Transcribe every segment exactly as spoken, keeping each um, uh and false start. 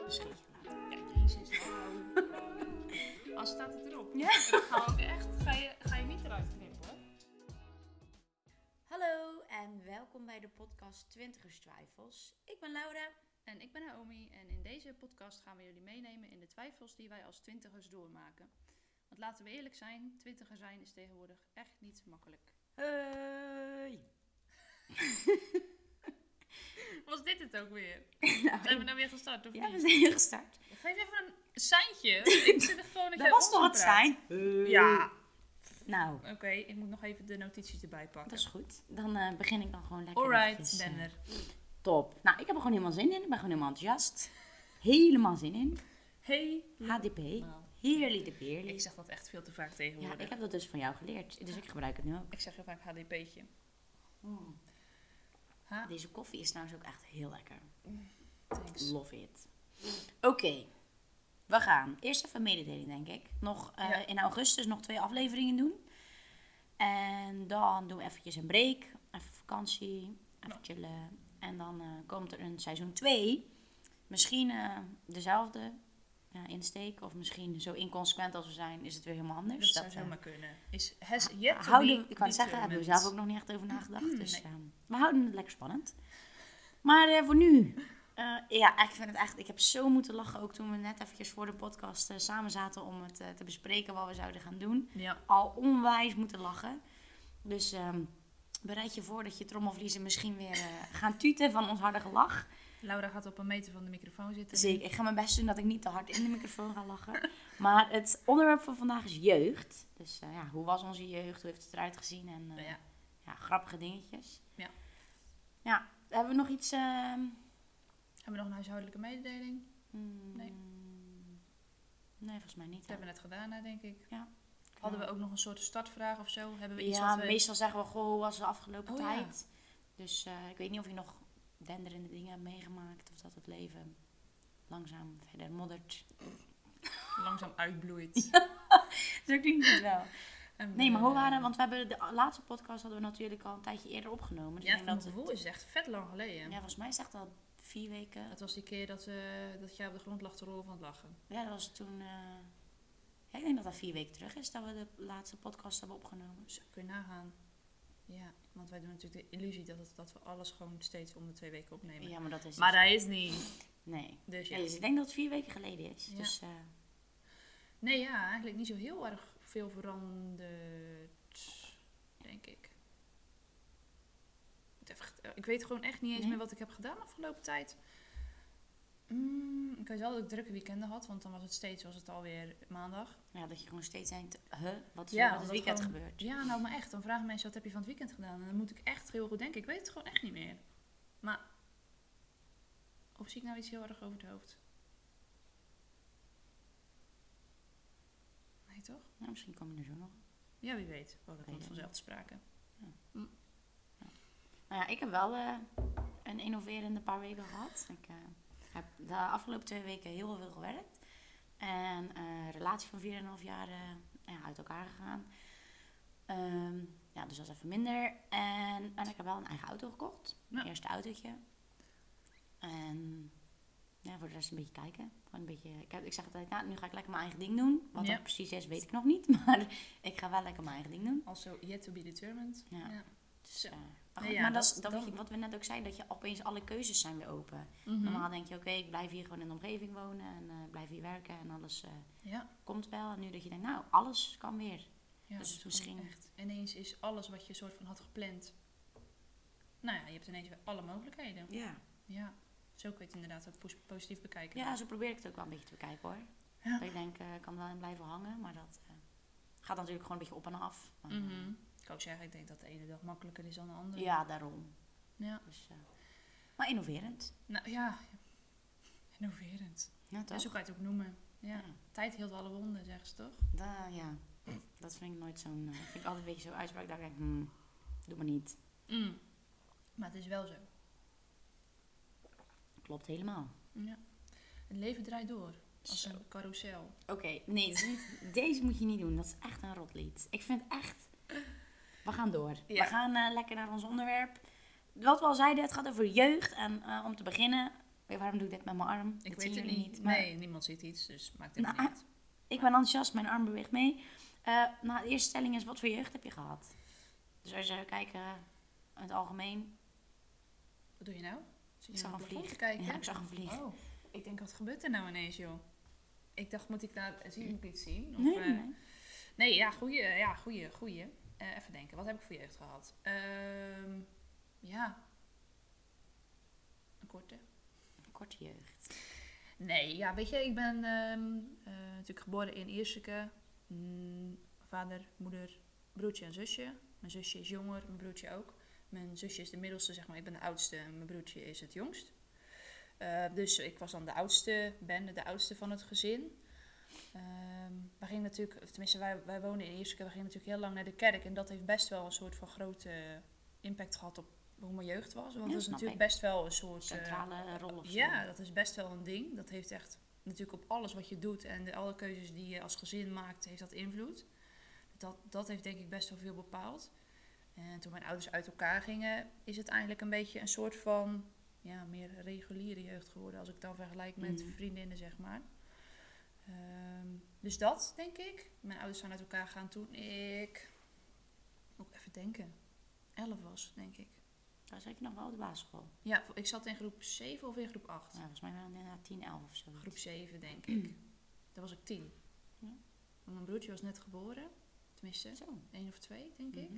een scheetje laten. Ja, jezus, hallo. Als staat het erop. Ja. Dan ga ik echt, ga je, ga je niet eruit knippen hoor. Hallo en welkom bij de podcast Twintigerstwijfels. Ik ben Laura. En ik ben Naomi en in deze podcast gaan we jullie meenemen in de twijfels die wij als twintigers doormaken. Want laten we eerlijk zijn, twintiger zijn is tegenwoordig echt niet makkelijk. Hey. Was dit het ook weer? Nou, Zijn we nou weer gestart of ja, we niet? zijn weer gestart. Geef even een seintje. Ik zit er gewoon dat Dat jij was toch onzin het praat. zijn? Hey. Ja. Nou, Oké, okay, ik moet nog even de notities erbij pakken. dat is goed. Dan uh, begin ik dan gewoon lekker. Alright, eventjes, ben uh, er. Top. Nou, ik heb er gewoon helemaal zin in. Ik ben gewoon helemaal enthousiast. Helemaal zin in. Hey. H D P. Nou, Heerlijk de beerlijk. ik zeg dat echt veel te vaak Ja, tegenwoordig. ik heb dat dus van jou geleerd. Dus ik gebruik het nu ook. Ik zeg heel vaak H D P'tje. Mm. Ha? Deze koffie is trouwens ook echt heel lekker. Thanks. Love it. Oké. Okay. We gaan eerst even een mededeling, denk ik. Nog uh, Ja. in augustus nog twee afleveringen doen. En dan doen we eventjes een break. Even vakantie. Even chillen. En dan uh, komt er een seizoen twee. Misschien uh, dezelfde ja, insteek. Of misschien zo inconsequent als we zijn, is het weer helemaal anders. Dat zou uh, zomaar kunnen. Is has yet to houden, be ik kan het zeggen, hebben we determined. zelf ook nog niet echt over nagedacht. Dus Nee. uh, we houden het lekker spannend. Maar uh, voor nu... Uh, ja, ik vind het echt... Ik heb zo moeten lachen ook toen we net eventjes voor de podcast uh, samen zaten om het uh, te bespreken wat we zouden gaan doen. Ja. Al onwijs moeten lachen. Dus um, bereid je voor dat je trommelvliezen misschien weer uh, gaan tuten van ons harde gelach. Laura gaat op een meter van de microfoon zitten. Zeker, ik ga mijn best doen dat ik niet te hard in de microfoon ga lachen. Maar het onderwerp van vandaag is jeugd. Dus uh, ja, hoe was onze jeugd? Hoe heeft het eruit gezien? En uh, Ja. ja, grappige dingetjes. Ja. Ja, hebben we nog iets... Uh, Hebben we nog een huishoudelijke mededeling? mm, Nee. Nee, volgens mij niet. Dat hebben we net gedaan, hè, denk ik. Ja. Hadden we ook nog een soort startvraag of zo? Hebben we iets Ja, wat we... meestal zeggen we, goh, hoe was de afgelopen Oh, tijd? Dus uh, ik weet niet of je nog denderende dingen hebt meegemaakt. Of dat het leven langzaam verder moddert. langzaam uitbloeit. Zo klinkt het wel. En, Nee, maar hoe eh, waren... Want we hebben de laatste podcast hadden we natuurlijk al een tijdje eerder opgenomen. Dus Ja, ik denk van dat het het, gevoel is echt vet lang geleden. ja, volgens mij is het echt al vier weken. Het was die keer dat, uh, dat jij op de grond lag te rollen van het lachen. Ja, dat was toen... Uh, ja, ik denk dat dat vier weken terug is dat we de laatste podcast hebben opgenomen. Zo kun je nagaan. Ja, want wij doen natuurlijk de illusie dat, het, dat we alles gewoon steeds om de twee weken opnemen. Ja, maar dat is... Maar dus- dat is niet. Nee. Dus ja. Nee, dus ik denk dat het vier weken geleden is. Ja. Dus... Uh, Nee, ja, eigenlijk niet zo heel erg veel veranderd, denk ik. Ik, even, ik weet gewoon echt niet eens Nee? meer wat ik heb gedaan de afgelopen tijd. Mm, ik weet wel dat ik drukke weekenden had, want dan was het steeds was het alweer maandag. ja, dat je gewoon steeds denkt, huh, wat is Ja, er wat het omdat weekend gewoon- gebeurd? Ja, nou maar echt. Dan vragen mensen, wat heb je van het weekend gedaan? En dan moet ik echt heel goed denken. Ik weet het gewoon echt niet meer. Maar, of zie ik nou iets heel erg over het hoofd? Nee, toch? Nou, misschien kom je er zo nog. Ja, wie weet. Oh, dat Weet komt ik vanzelf te sprake. Nou ja, ik heb wel uh, een innoverende paar weken gehad. Ik uh, heb de afgelopen twee weken heel veel gewerkt. En uh, een relatie van vier komma vijf jaar uh, ja, uit elkaar gegaan. Um, ja, dus dat is even minder. En, en ik heb wel een eigen auto gekocht. Mijn Ja. eerste autootje. En ja, voor de rest een beetje kijken. Gewoon een beetje, ik, heb, ik zeg altijd, nou, nu ga ik lekker mijn eigen ding doen. Wat Ja. dat precies is, weet ik nog niet. Maar ik ga wel lekker mijn eigen ding doen. Also, yet to be determined. Ja. Ja. Dus, Zo. uh, maar Nee, goed, ja, maar dat, dat- is dat dan- wat je- wat we net ook zeiden, dat je opeens alle keuzes zijn weer open. Mhm. Normaal denk je, oké, ik blijf hier gewoon in de omgeving wonen en uh, ik blijf hier werken en alles uh, Ja. komt wel. En nu dat je denkt, nou, alles kan weer. Ja, Dus dat is misschien- gewoon echt. Ineens is alles wat je soort van had gepland. Nou ja, je hebt ineens weer alle mogelijkheden. Ja. Ja, zo kun je het inderdaad ook pos- positief bekijken. Ja, zo probeer ik het ook wel een beetje te bekijken hoor. Ja. Dat ik denk, uh, ik kan er wel in blijven hangen, maar dat uh, gaat natuurlijk gewoon een beetje op en af. Maar, uh, Mhm. Ik kan ook zeggen, ik denk dat de ene dag makkelijker is dan de andere. Ja, daarom. Ja. Dus, uh, maar innoverend. Nou ja, innoverend. Ja, toch? Ja, zo kan je het ook noemen. Ja. Ja. Tijd heelt alle wonden, zeggen ze toch? Da, ja, dat vind ik nooit zo'n, uh, vind ik altijd een beetje zo'n uitspraak dat ik denk, hmm, doe maar niet. Mm. Maar het is wel zo. Klopt helemaal. Ja. Het leven draait door. Als Zo. een carousel. Oké, okay, nee, dat is niet, deze moet je niet doen. Dat is echt een rotlied. Ik vind echt... We gaan door. Ja. We gaan uh, lekker naar ons onderwerp. Wat we al zeiden, het gaat over jeugd. En uh, om te beginnen, Weet je, waarom doe ik dit met mijn arm? Ik Dat weet zien het jullie niet. maar Nee, niemand ziet iets, dus maakt het Nou, niet uit. ik ben enthousiast, mijn arm beweegt mee. Uh, nou, de eerste stelling is, wat voor jeugd heb je gehad? Dus als je zou kijken, in het algemeen. Wat doe je nou? Zit je Ik zag naar een het plafond vlieg. te kijken? Ja, ik zag een vlieg. Oh, ik denk, wat gebeurt er nou ineens, joh? Ik dacht, moet ik nou zien, moet ik iets zien? Of, Nee, uh, nee. Nee, ja, goeie, ja, goeie, goeie. Uh, even denken, wat heb ik voor jeugd gehad? Uh, ja, een korte. Een korte jeugd. Nee, ja, weet je, ik ben um, uh, natuurlijk geboren in Ierseke. Mm, vader, moeder, broertje en zusje. Mijn zusje is jonger, mijn broertje ook. Mijn zusje is de middelste, zeg maar. Ik ben de oudste en mijn broertje is het jongst. Uh, dus ik was dan de oudste, ben de oudste van het gezin. Um, wij gingen natuurlijk, of tenminste wij, wij woonden in Ierseke, we gingen natuurlijk heel lang naar de kerk. En dat heeft best wel een soort van grote impact gehad op hoe mijn jeugd was. Want Ja, dat is natuurlijk ik. best wel een soort... centrale uh, rol of zo. Ja, dat is best wel een ding. Dat heeft echt natuurlijk op alles wat je doet en de, alle keuzes die je als gezin maakt, heeft dat invloed. Dat, dat heeft denk ik best wel veel bepaald. En toen mijn ouders uit elkaar gingen, is het eigenlijk een beetje een soort van ja, meer reguliere jeugd geworden. Als ik dan vergelijk met Mm. vriendinnen, zeg maar. Um, dus dat, denk ik. Mijn ouders zijn uit elkaar gegaan toen ik, moet ik even denken, elf was, denk ik. Daar zat je nog wel op de basisschool. Ja, ik zat in groep zeven of in groep acht. Ja, volgens mij waren we inderdaad tien, elf of zo. Groep zeven, denk ik. Daar was ik tien. Ja. Want mijn broertje was net geboren. Tenminste, Zo. één of twee, denk ik. Mm-hmm.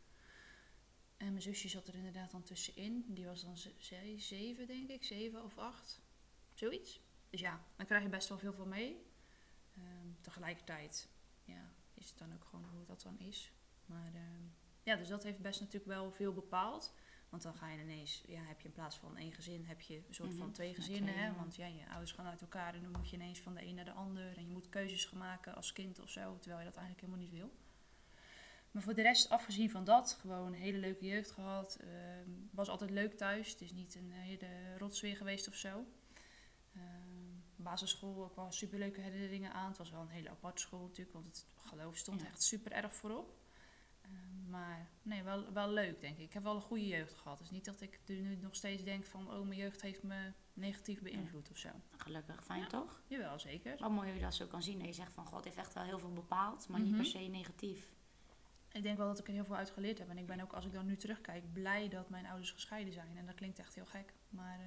En mijn zusje zat er inderdaad dan tussenin. Die was dan ze- ze- zeven, denk ik. Zeven of acht. Zoiets. Dus ja, dan krijg je best wel veel van mee. Um, tegelijkertijd ja, is het dan ook gewoon hoe dat dan is. Maar um, ja, dus dat heeft best natuurlijk wel veel bepaald. Want dan ga je ineens, ja, heb je in plaats van één gezin, heb je een soort Mm-hmm. van twee Ja, gezinnen. twee, Hè? ja. Want ja, je ouders gaan uit elkaar en dan moet je ineens van de een naar de ander. En je moet keuzes gaan maken als kind of zo, terwijl je dat eigenlijk helemaal niet wil. Maar voor de rest, afgezien van dat, gewoon een hele leuke jeugd gehad. Um, was altijd leuk thuis. Het is niet een hele rotsfeer geweest of zo. Um, basisschool ook wel superleuke herinneringen aan. Het was wel een hele aparte school natuurlijk, want het geloof stond Ja. echt super erg voorop. Um, maar nee, wel, wel leuk denk ik. Ik heb wel een goede jeugd gehad. Het is niet dat ik er nu nog steeds denk van, oh, mijn jeugd heeft me negatief beïnvloed ja. of zo. Gelukkig, fijn Ja. toch? Jawel, zeker. Wel mooi hoe je dat zo kan zien. Dat je zegt van, God het heeft echt wel heel veel bepaald, maar Mm-hmm. niet per se negatief. Ik denk wel dat ik er heel veel uit geleerd heb. En ik ben ook, als ik dan nu terugkijk, blij dat mijn ouders gescheiden zijn. En dat klinkt echt heel gek. Maar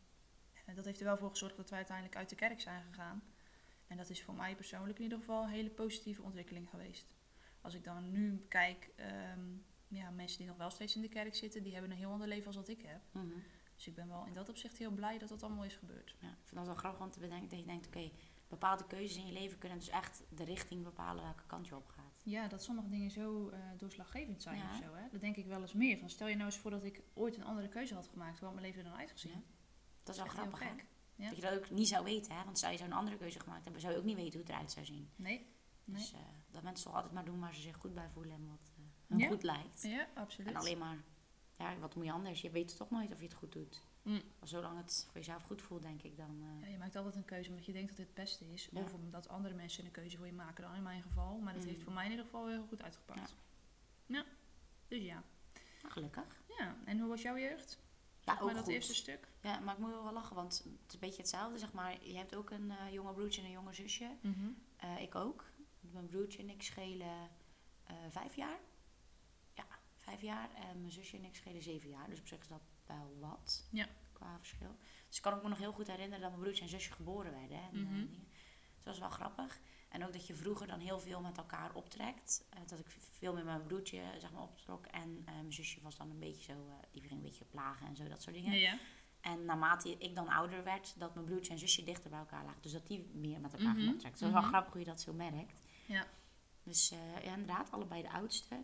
um, dat heeft er wel voor gezorgd dat wij uiteindelijk uit de kerk zijn gegaan. En dat is voor mij persoonlijk in ieder geval een hele positieve ontwikkeling geweest. Als ik dan nu kijk, um, ja, mensen die nog wel steeds in de kerk zitten, die hebben een heel ander leven als wat ik heb. Mm-hmm. Dus ik ben wel in dat opzicht heel blij dat dat allemaal is gebeurd. Ja, ik vind dat wel grappig om te bedenken dat je denkt, oké, okay, bepaalde keuzes in je leven kunnen dus echt de richting bepalen welke kant je op gaat. Ja, dat sommige dingen zo uh, doorslaggevend zijn ja. of zo. Hè? Dat denk ik wel eens meer. Van, stel je nou eens voor dat ik ooit een andere keuze had gemaakt, hoe had mijn leven er dan uitgezien? Ja. Dat is wel echt grappig, hè? Ja. Dat je dat ook niet zou weten, hè? Want stel je zou een andere keuze gemaakt hebben, zou je ook niet weten hoe het eruit zou zien. Nee. nee. Dus uh, dat mensen toch altijd maar doen waar ze zich goed bij voelen en wat uh, hun ja. goed lijkt. Ja, absoluut. En alleen maar, ja, wat moet je anders? Je weet toch nooit of je het goed doet. Mm. Maar zolang het voor jezelf goed voelt, denk ik dan... Uh... Ja, je maakt altijd een keuze omdat je denkt dat dit het beste is. Ja. Of omdat andere mensen een keuze voor je maken dan in mijn geval. Maar dat mm. heeft voor mij in ieder geval heel goed uitgepakt. Ja. ja. Dus ja. Nou, gelukkig. Ja, en hoe was jouw jeugd? Ja, zeg ook maar dat goed. eerste stuk. Ja, maar ik moet wel lachen, want het is een beetje hetzelfde, zeg maar. Je hebt ook een uh, jonge broertje en een jonge zusje. Mm-hmm. Uh, ik ook. Mijn broertje en ik schelen uh, vijf jaar. Ja, vijf jaar. En mijn zusje en ik schelen zeven jaar. Dus op zich is dat wel wat. Ja. Qua verschil. Dus ik kan ook me nog heel goed herinneren dat mijn broertje en zusje geboren werden. Hè, en, mm-hmm. uh, dus dat was wel grappig. En ook dat je vroeger dan heel veel met elkaar optrekt. Uh, dat ik veel met mijn broertje zeg maar, optrok. En uh, mijn zusje was dan een beetje zo... Uh, die ging een beetje plagen en zo, dat soort dingen. Ja, ja. En naarmate ik dan ouder werd, dat mijn broertje en zusje dichter bij elkaar lagen. Dus dat die meer met elkaar mm-hmm. gaan optrekken. Dus dat is mm-hmm. wel grappig hoe je dat zo merkt. Ja. Dus uh, ja, inderdaad, allebei de oudste.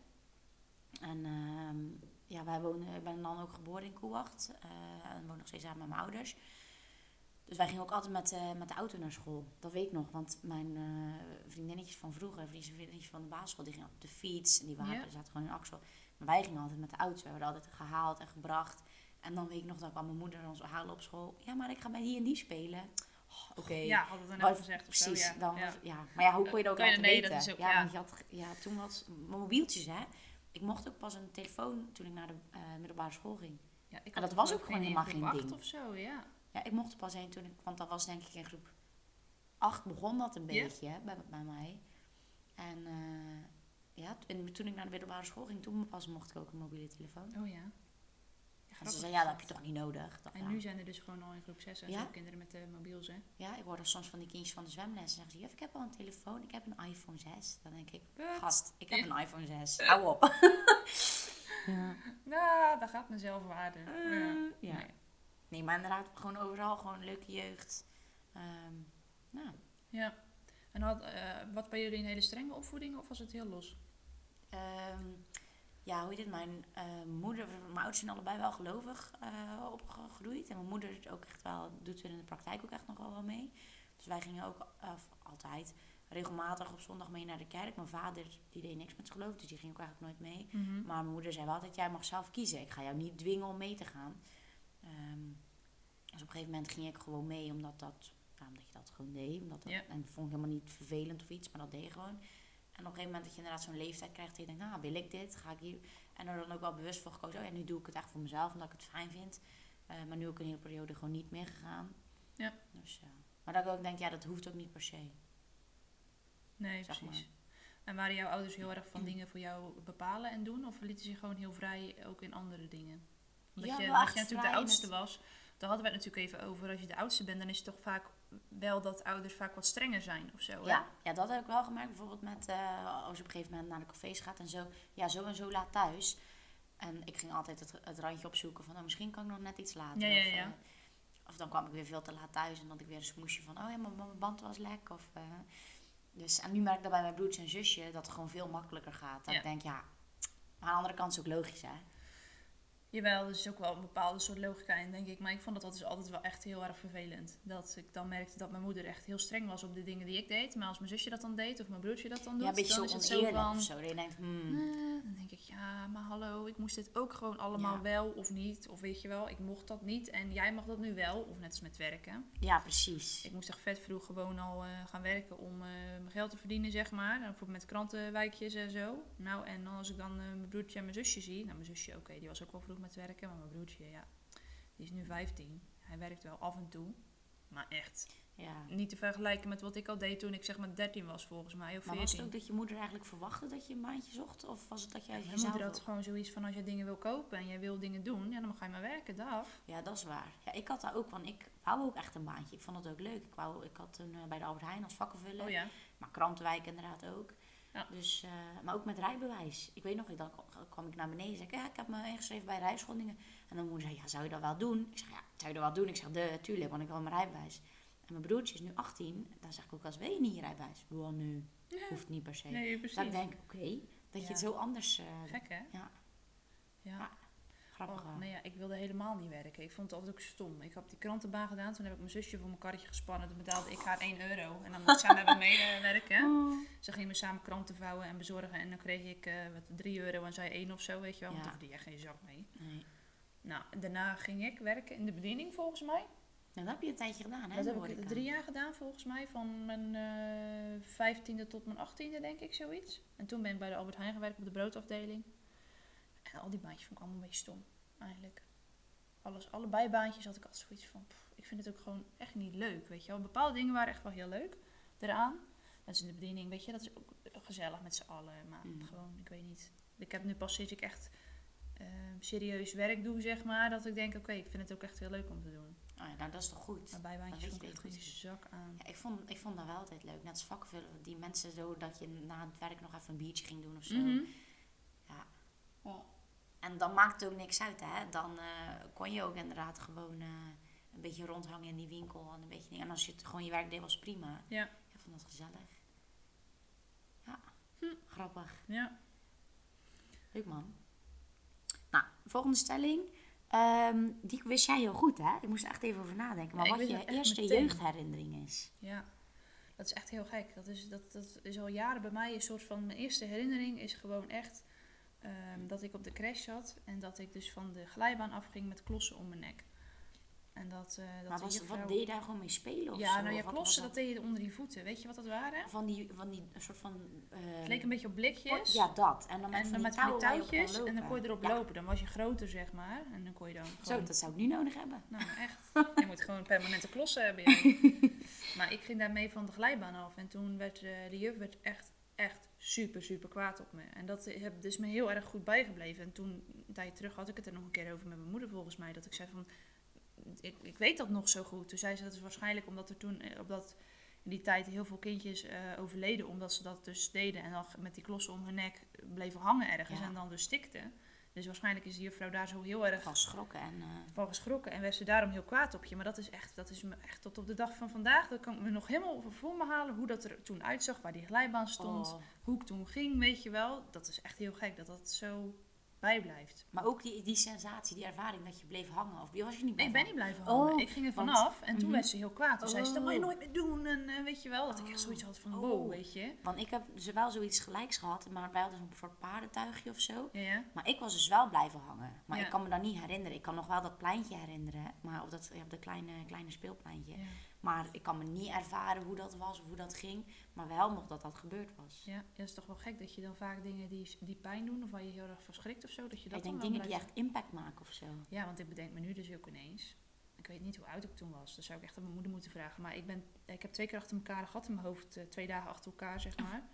En uh, ja, wij wonen, ik ben dan ook geboren in Koewacht. Uh, en woon nog steeds samen met mijn ouders. Dus wij gingen ook altijd met, uh, met de auto naar school. Dat weet ik nog, want mijn uh, vriendinnetjes van vroeger, vriendinnetjes van de basisschool, die gingen op de fiets. En die waren, ja. die zaten gewoon in Axel. Maar wij gingen altijd met de auto. We werden altijd gehaald en gebracht. En dan weet ik nog dat kwam mijn moeder ons halen op school. Ja, maar ik ga bij die en die spelen. Oh, Oké. Okay. Ja, had het dan net gezegd of precies, zo. Ja. Dan ja. Was, ja. Maar ja, hoe kon je dat ook laten nee, weten? Dat is ook, ja, ja. Want je had, ja, toen was mobieltjes, hè. Ik mocht ook pas een telefoon toen ik naar de uh, middelbare school ging. Ja, ik en dat was ook gewoon helemaal geen ding. of zo, ja. Ja, ik mocht er pas heen toen ik... Want dat was denk ik in groep acht begon dat een Ja? beetje bij, bij mij. En eh, ja, t- en toen ik naar de middelbare school ging, toen pas mocht ik ook een mobiele telefoon. Oh ja. Ja, En grappig ze zei, is ja, dat heb je dat. toch niet nodig? Ik dacht, En ja. nu zijn er dus gewoon al in groep zes en Ja? zo kinderen met de mobiels, hè? Ja, ik hoorde soms van die kindjes van de zwemles. En zeggen ze, juf, ik heb al een telefoon, ik heb een iPhone zes. Dan denk ik, Wat? gast, ik heb een iPhone zes. Hou op. ja. Nou, daar gaat mijn zelfwaarde. Eh, ja. ja. Nee. Nee, maar inderdaad, gewoon overal gewoon een leuke jeugd. Ehm nou, Ja. En had, eh, wat bij jullie een hele strenge opvoeding of was het heel los? ehm, ja, hoe heet het? Mijn eh, moeder, mijn ouders zijn allebei wel gelovig eh, opgegroeid. En mijn moeder ook echt wel, doet er in de praktijk ook echt nog wel wel mee. Dus wij gingen ook eh, altijd regelmatig op zondag mee naar de kerk. Mijn vader, die deed niks met zijn geloof, dus die ging ook eigenlijk nooit mee. Maar mijn moeder zei wel altijd, jij mag zelf kiezen. Ik ga jou niet dwingen om mee te gaan. Ehm, dus op een gegeven moment ging ik gewoon mee, omdat, dat, ja, omdat je dat gewoon deed. Omdat dat, Ja. En dat vond ik helemaal niet vervelend of iets, maar dat deed je gewoon. En op een gegeven moment dat je inderdaad zo'n leeftijd krijgt, dat je denkt, nou, wil ik dit? Ga ik hier? En er dan ook wel bewust voor gekozen, oh ja, nu doe ik het echt voor mezelf, omdat ik het fijn vind. Uh, maar nu ook een hele periode gewoon niet meer gegaan. Ja. Dus, uh, maar dat ik ook denk, ja, dat hoeft ook niet per se. Nee, Zeg precies. maar. En waren jouw ouders heel erg van dingen voor jou bepalen en doen? Of lieten ze je gewoon heel vrij ook in andere dingen? Omdat Ja, je, wel omdat echt je natuurlijk vrij de in oudste het- was. Daar hadden we het natuurlijk even over. Als je de oudste bent, dan is het toch vaak wel dat ouders vaak wat strenger zijn of zo. Hè? Ja, ja, dat heb ik wel gemerkt. Bijvoorbeeld met, uh, als je op een gegeven moment naar de cafés gaat en zo. Ja, zo en zo laat thuis. En ik ging altijd het, het randje opzoeken van, oh, misschien kan ik nog net iets later. Ja, ja, of, ja. uh, of dan kwam ik weer veel te laat thuis en dan had ik weer een smoesje van, oh ja, maar mijn band was lek. Of, uh, dus, en nu merk ik dat bij mijn broertje en zusje dat het gewoon veel makkelijker gaat. Dat Ja. ik denk, ja, maar aan de andere kant is het ook logisch, hè. Jawel, er is ook wel een bepaalde soort logica in, denk ik. Maar ik vond dat altijd, altijd wel echt heel erg vervelend. Dat ik dan merkte dat mijn moeder echt heel streng was op de dingen die ik deed. Maar als mijn zusje dat dan deed, of mijn broertje dat dan doet, Ja, een beetje dan zo is het oneerlijk zo van... of zo. Dat je denkt, hmm. Eh, dan denk ik, ja, maar hallo, ik moest dit ook gewoon allemaal Ja. wel of niet. Of weet je wel, ik mocht dat niet en jij mag dat nu wel. Of net als met werken. Ja, precies. Ik moest echt vet vroeg gewoon al uh, gaan werken om uh, mijn geld te verdienen, zeg maar. Bijvoorbeeld met krantenwijkjes en zo. Nou, en dan als ik dan uh, mijn broertje en mijn zusje zie. Nou, mijn zusje, oké, okay, die was ook wel vroeg met werken. Maar mijn broertje, ja, die is nu vijftien. Hij werkt wel af en toe. Maar echt Ja. niet te vergelijken met wat ik al deed toen ik zeg maar dertien was, volgens mij. Of Maar veertien. was het ook dat je moeder eigenlijk verwachtte dat je een baantje zocht? Of was het dat jij Mijn jezelf... moeder had gewoon zoiets van, als je dingen wil kopen en jij wil dingen doen, ja, dan ga je maar werken, dag. Ja, dat is waar. Ja, ik had daar ook van. Ik wou ook echt een baantje. Ik vond het ook leuk. Ik, wou, ik had toen uh, bij de Albert Heijn als vakkenvuller. Oh ja. Maar Krantenwijk inderdaad ook. Ja. Dus, uh, maar ook met rijbewijs. Ik weet nog, dan kwam ik naar beneden en zei ik, ja, ik heb me ingeschreven bij rijschoolingen. En dan moeder zei, ja, zou je dat wel doen? Ik zeg, ja, zou je dat wel doen? Ik zeg, de, tuurlijk, want ik wil mijn rijbewijs. En mijn broertje is nu achttien. Dan zeg ik ook, als weet je niet je rijbewijs? Wel nu, Ja. hoeft niet per se. Nee, precies. Dan denk ik, oké, okay, dat Ja. je het zo anders... Uh, Gek, hè? Ja. Ja. Ja. Grappig. Oh, nee, ja, ik wilde helemaal niet werken. Ik vond het altijd ook stom. Ik heb die krantenbaan gedaan. Toen heb ik mijn zusje voor mijn karretje gespannen. Toen betaalde ik haar één euro. En dan moest zij met me meewerken. Oh. Ze gingen me samen kranten vouwen en bezorgen. En dan kreeg ik uh, wat, drie euro en zij één of zo, weet je wel. Want Ja. daar verdien je geen zak mee. Nee. Nou, daarna ging ik werken in de bediening, volgens mij. Nou, dat heb je een tijdje gedaan, hè? Dat heb hoor ik aan. drie jaar gedaan, volgens mij. Van mijn uh, vijftiende tot mijn achttiende, denk ik, zoiets. En toen ben ik bij de Albert Heijn gewerkt op de broodafdeling. En al die baantjes vond ik allemaal een beetje stom, eigenlijk. Alles, allebei baantjes had ik altijd zoiets van, pff, ik vind het ook gewoon echt niet leuk, weet je wel. Bepaalde dingen waren echt wel heel leuk eraan. Dat is in de bediening, weet je, dat is ook gezellig met z'n allen. Maar Mm. gewoon, ik weet niet. Ik heb nu pas sinds ik echt uh, serieus werk doe, zeg maar, dat ik denk, oké, okay, ik vind het ook echt heel leuk om te doen. Oh ja, nou, dat is toch goed. Maar bijbaantjes Dan vond weet ik je echt het geen goed. zak aan. Ja, ik, vond, ik vond dat wel altijd leuk. Net als vakkenvullen. Die mensen zo dat je na het werk nog even een biertje ging doen of zo. Mm-hmm. Ja. Ja. En dan maakt het ook niks uit, hè. Dan uh, kon je ook inderdaad gewoon uh, een beetje rondhangen in die winkel. En, een beetje dingen. En als je het gewoon je werk deed, was prima. Ja. Ik vond dat gezellig. Ja. Hm. Grappig. Ja. Leuk, man. Nou, volgende stelling. Um, die wist jij heel goed, hè? Ik moest er echt even over nadenken. Maar Ja, ik wat wist je het echt eerste meteen. jeugdherinnering is. Ja. Dat is echt heel gek. Dat is, dat, dat is al jaren bij mij een soort van... Mijn eerste herinnering is gewoon echt... Um, dat ik op de crash zat. En dat ik dus van de glijbaan afging met klossen om mijn nek. En dat, uh, dat maar de was, juffrouw... wat deed je daar gewoon mee spelen of Ja, zo? nou ja, Of wat klossen, was dat deed je onder je voeten. Weet je wat dat waren? Van die, van die een soort van... Uh, Het leek een beetje op blikjes. Ja, dat. En dan met en van dan die, met van die touwen waar je op touwtjes. kon En dan kon je erop ja. lopen. Dan was je groter, zeg maar. En dan kon je dan gewoon... Zo, dat zou ik nu nodig hebben. Nou, echt. Je moet gewoon permanente klossen hebben. Ja. Maar ik ging daarmee van de glijbaan af. En toen werd uh, de juf werd echt, echt super, super kwaad op me. En dat heb dus me heel erg goed bijgebleven. En toen, een tijd terug, had ik het er nog een keer over met mijn moeder volgens mij. Dat ik zei van... Ik, ik weet dat nog zo goed. Toen zei ze dat is waarschijnlijk omdat er toen op dat, in die tijd heel veel kindjes uh, overleden. Omdat ze dat dus deden. En dan met die klossen om hun nek bleven hangen ergens. Ja. En dan dus stikten. Dus waarschijnlijk is die juffrouw daar zo heel erg van geschrokken. En, uh... van geschrokken. En werd ze daarom heel kwaad op je. Maar dat is echt, dat is me echt tot op de dag van vandaag. Dat kan ik me nog helemaal voor me halen. Hoe dat er toen uitzag. Waar die glijbaan stond. Oh. Hoe ik toen ging, weet je wel. Dat is echt heel gek dat dat zo bijblijft. Maar ook die, die sensatie, die ervaring dat je bleef hangen. Of was je niet blijven Ik ben niet blijven hangen. Oh, ik ging er vanaf. En toen mm-hmm. werd ze heel kwaad. Toen oh. zei ze, dat mag je nooit meer doen. En uh, weet je wel. Dat oh. ik echt zoiets had van, wow, oh. weet je. Want ik heb dus wel zoiets gelijks gehad. Maar wij hadden zo'n soort paardentuigje of zo. Ja, ja. Maar ik was dus wel blijven hangen. Maar ja. ik kan me dat niet herinneren. Ik kan nog wel dat pleintje herinneren. Maar op dat, ja, op dat kleine, kleine speelpleintje. Ja. Maar ik kan me niet ervaren hoe dat was of hoe dat ging. Maar wel nog dat dat gebeurd was. Ja, dat is toch wel gek dat je dan vaak dingen die, die pijn doen. Of waar je heel erg verschrikt of zo. Dat je dat ik denk dan dingen die echt impact maken of zo. Ja, want ik bedenk me nu dus ook ineens. Ik weet niet hoe oud ik toen was. Dat zou ik echt aan mijn moeder moeten vragen. Maar ik, ben, ik heb twee keer achter elkaar een gat in mijn hoofd. Uh, twee dagen achter elkaar, zeg maar.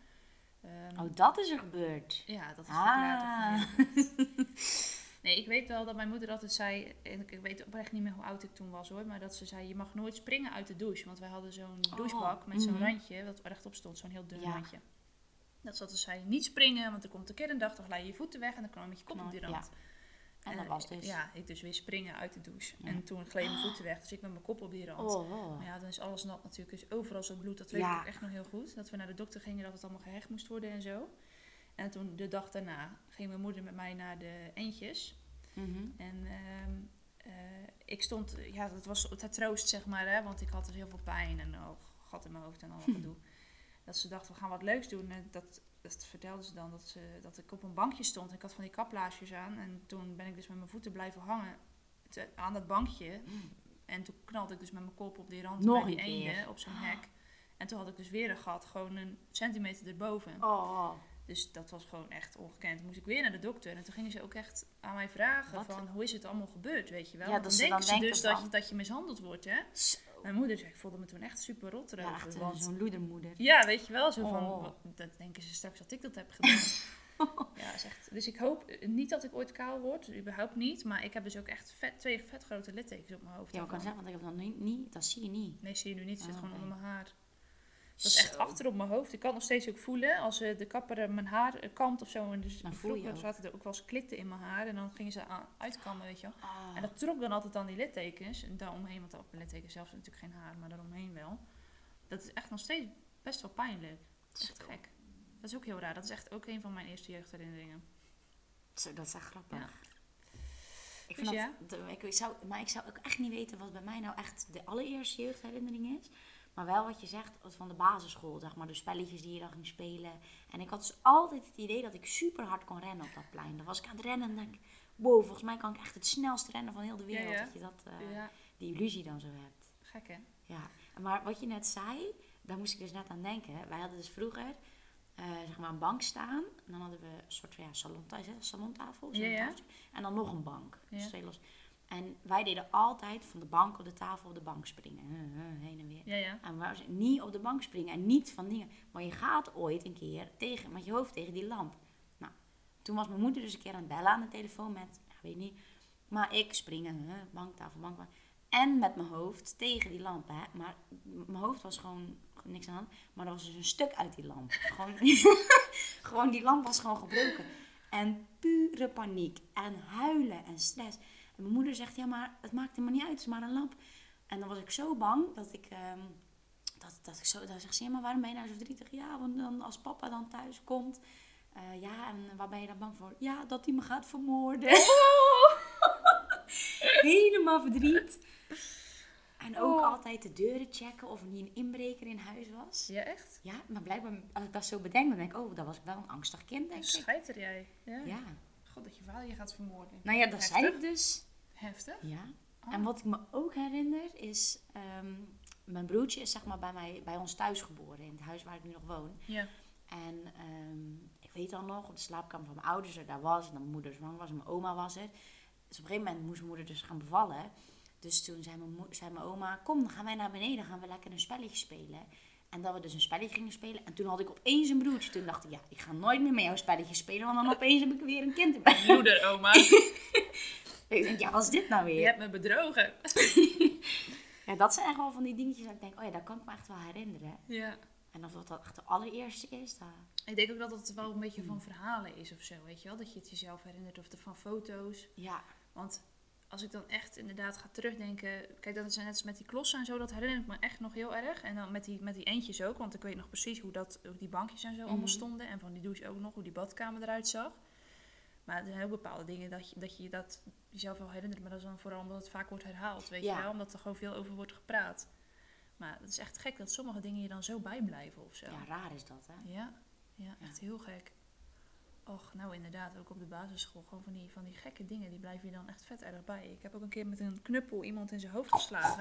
Um, oh, dat is er gebeurd? Ja, dat is ah. verklaard. Nee, ik weet wel dat mijn moeder altijd zei... En ik weet oprecht niet meer hoe oud ik toen was hoor. Maar dat ze zei, je mag nooit springen uit de douche. Want wij hadden zo'n oh, douchebak met zo'n mm-hmm. randje. Dat rechtop stond, zo'n heel dun ja. randje. Dat ze altijd zei, niet springen. Want er komt een keer een dag, dan glij je je voeten weg. En dan kan je met je kop op die rand. Ja. En dat was dus... Ja, ik dus weer springen uit de douche. Ja. En toen gleed mijn voeten weg. Dus ik met mijn kop op die rand. Oh, oh. Maar ja, dan is alles nat natuurlijk. Dus overal zo bloed. Dat weet ja. ik echt nog heel goed. Dat we naar de dokter gingen. Dat het allemaal gehecht moest worden en zo. En toen de dag daarna ging mijn moeder met mij naar de Eentjes. Mm-hmm. En um, uh, ik stond... Ja, dat was het troost, zeg maar. Hè, want ik had dus heel veel pijn. En oh, gat in mijn hoofd en al wat gedoe. Dat ze dachten, we gaan wat leuks doen. En dat... Dat vertelde ze dan, dat, ze, dat ik op een bankje stond. Ik had van die kaplaarsjes aan. En toen ben ik dus met mijn voeten blijven hangen te, aan dat bankje. Mm. En toen knalde ik dus met mijn kop op die rand Nog bij die een eenden op zo'n hek. En toen had ik dus weer een gat, gewoon een centimeter erboven. Oh. Dus dat was gewoon echt ongekend. Toen moest ik weer naar de dokter. En toen gingen ze ook echt aan mij vragen Wat? van, hoe is het allemaal gebeurd, weet je wel? Ja, dan denken ze dus dat je, dat je mishandeld wordt, hè? Zo. Mijn moeder zei, ik voelde me toen echt super rot erover. Ja, echt want... zo'n loedermoeder. Ja, weet je wel, zo oh. van, wat, dat denken ze straks dat ik dat heb gedaan. Ja, is echt. Dus ik hoop niet dat ik ooit kaal word, überhaupt niet. Maar ik heb dus ook echt vet, twee vet grote littekens op mijn hoofd. Ja, ik kan zeggen, want ik heb dat niet, niet, dat zie je niet. Nee, zie je nu niet, het zit oh, gewoon okay. onder mijn haar. Dat is echt achter op mijn hoofd. Ik kan het nog steeds ook voelen. Als uh, de kapper uh, mijn haar uh, kamt of zo. En dus dan voel je vroeger zaten er ook wel eens klitten in mijn haar. En dan gingen ze aan, uitkammen, weet je wel. Oh. En dat trok dan altijd aan die littekens. En daaromheen, want op mijn littekens zelf is natuurlijk geen haar. Maar daaromheen wel. Dat is echt nog steeds best wel pijnlijk. Echt zo. gek. Dat is ook heel raar. Dat is echt ook een van mijn eerste jeugdherinneringen. Zo, dat is echt grappig. Ja. Ik dus vind ja. dat, ik, ik zou, maar ik zou ook echt niet weten wat bij mij nou echt de allereerste jeugdherinnering is. Maar wel wat je zegt van de basisschool, zeg maar, de spelletjes die je dan ging spelen. En ik had dus altijd het idee dat ik super hard kon rennen op dat plein. Dan was ik aan het rennen en denk ik, wow, volgens mij kan ik echt het snelste rennen van heel de wereld. Ja, ja. Dat je dat, uh, ja. die illusie dan zo hebt. Gek, hè? Ja, maar wat je net zei, daar moest ik dus net aan denken. Wij hadden dus vroeger, uh, zeg maar, een bank staan. En dan hadden we een soort van ja, salontafel, salontafel ja, ja. en dan nog een bank. Ja. Dus twee los. En wij deden altijd van de bank op de tafel op de bank springen. Uh, uh, heen en weer. Ja, ja. En we niet op de bank springen en niet van dingen. Maar je gaat ooit een keer tegen, met je hoofd tegen die lamp. Nou, toen was mijn moeder dus een keer aan het bellen aan de telefoon met, ja, weet je niet. Maar ik springen, uh, banktafel, bank, bank. En met mijn hoofd tegen die lamp, hè. Maar mijn hoofd was gewoon niks aan de hand. Maar er was dus een stuk uit die lamp. gewoon, gewoon die lamp was gewoon gebroken. En pure paniek. En huilen en stress. En mijn moeder zegt, ja, maar het maakt helemaal niet uit, het is maar een lamp. En dan was ik zo bang dat ik, um, dat, dat ik zo, dan zegt ze, ja, maar waarom ben je nou zo verdrietig? Ja, want dan, als papa dan thuis komt, uh, ja, en waar ben je dan bang voor? Ja, dat hij me gaat vermoorden. Helemaal verdriet. En ook oh. altijd de deuren checken of er niet een inbreker in huis was. Ja, echt? Ja, maar blijkbaar, als ik dat zo bedenk, dan denk ik, oh, dat was ik wel een angstig kind, denk ik. Scheiter jij? Ja. Ja. God, dat je vader je gaat vermoorden. Nou ja, dat Heftig. zei ik dus. Heftig? Ja. Oh. En wat ik me ook herinner is... Um, mijn broertje is zeg maar bij, mij, bij ons thuis geboren. In het huis waar ik nu nog woon. Ja. En um, ik weet dan nog, op de slaapkamer van mijn ouders er daar was. En dan mijn moeder zwanger was en mijn oma was er. Dus op een gegeven moment moest mijn moeder dus gaan bevallen. Dus toen zei mijn, mo- zei mijn oma, kom, dan gaan wij naar beneden. gaan we lekker een spelletje spelen. En dat we dus een spelletje gingen spelen. En toen had ik opeens een broertje. Toen dacht ik, ja, ik ga nooit meer met jou spelletje spelen. Want dan opeens heb ik weer een kind erbij. Moeder, oma. Ik denk, ja, wat is dit nou weer? Je hebt me bedrogen. Ja, dat zijn echt wel van die dingetjes dat ik denk, oh ja, dat kan ik me echt wel herinneren. Ja. En of dat echt de allereerste is, dat... Ik denk ook dat het wel een beetje van verhalen is of zo, weet je wel. Dat je het jezelf herinnert of van foto's. Ja. Want als ik dan echt inderdaad ga terugdenken... Kijk, dat is net als met die klossen en zo, dat herinner ik me echt nog heel erg. En dan met die, met die eentjes ook, want ik weet nog precies hoe, dat, hoe die bankjes en zo Mm-hmm. allemaal stonden. En van die douche ook nog, hoe die badkamer eruit zag. Maar er zijn ook bepaalde dingen dat je dat, je dat jezelf wel herinnert. Maar dat is dan vooral omdat het vaak wordt herhaald, weet Ja. je wel. Omdat er gewoon veel over wordt gepraat. Maar het is echt gek dat sommige dingen je dan zo bijblijven of zo. Ja, raar is dat, hè? Ja, ja, echt heel gek. Och, nou inderdaad, ook op de basisschool. Gewoon van die, van die gekke dingen, die blijven je dan echt vet erg bij. Ik heb ook een keer met een knuppel iemand in zijn hoofd geslagen.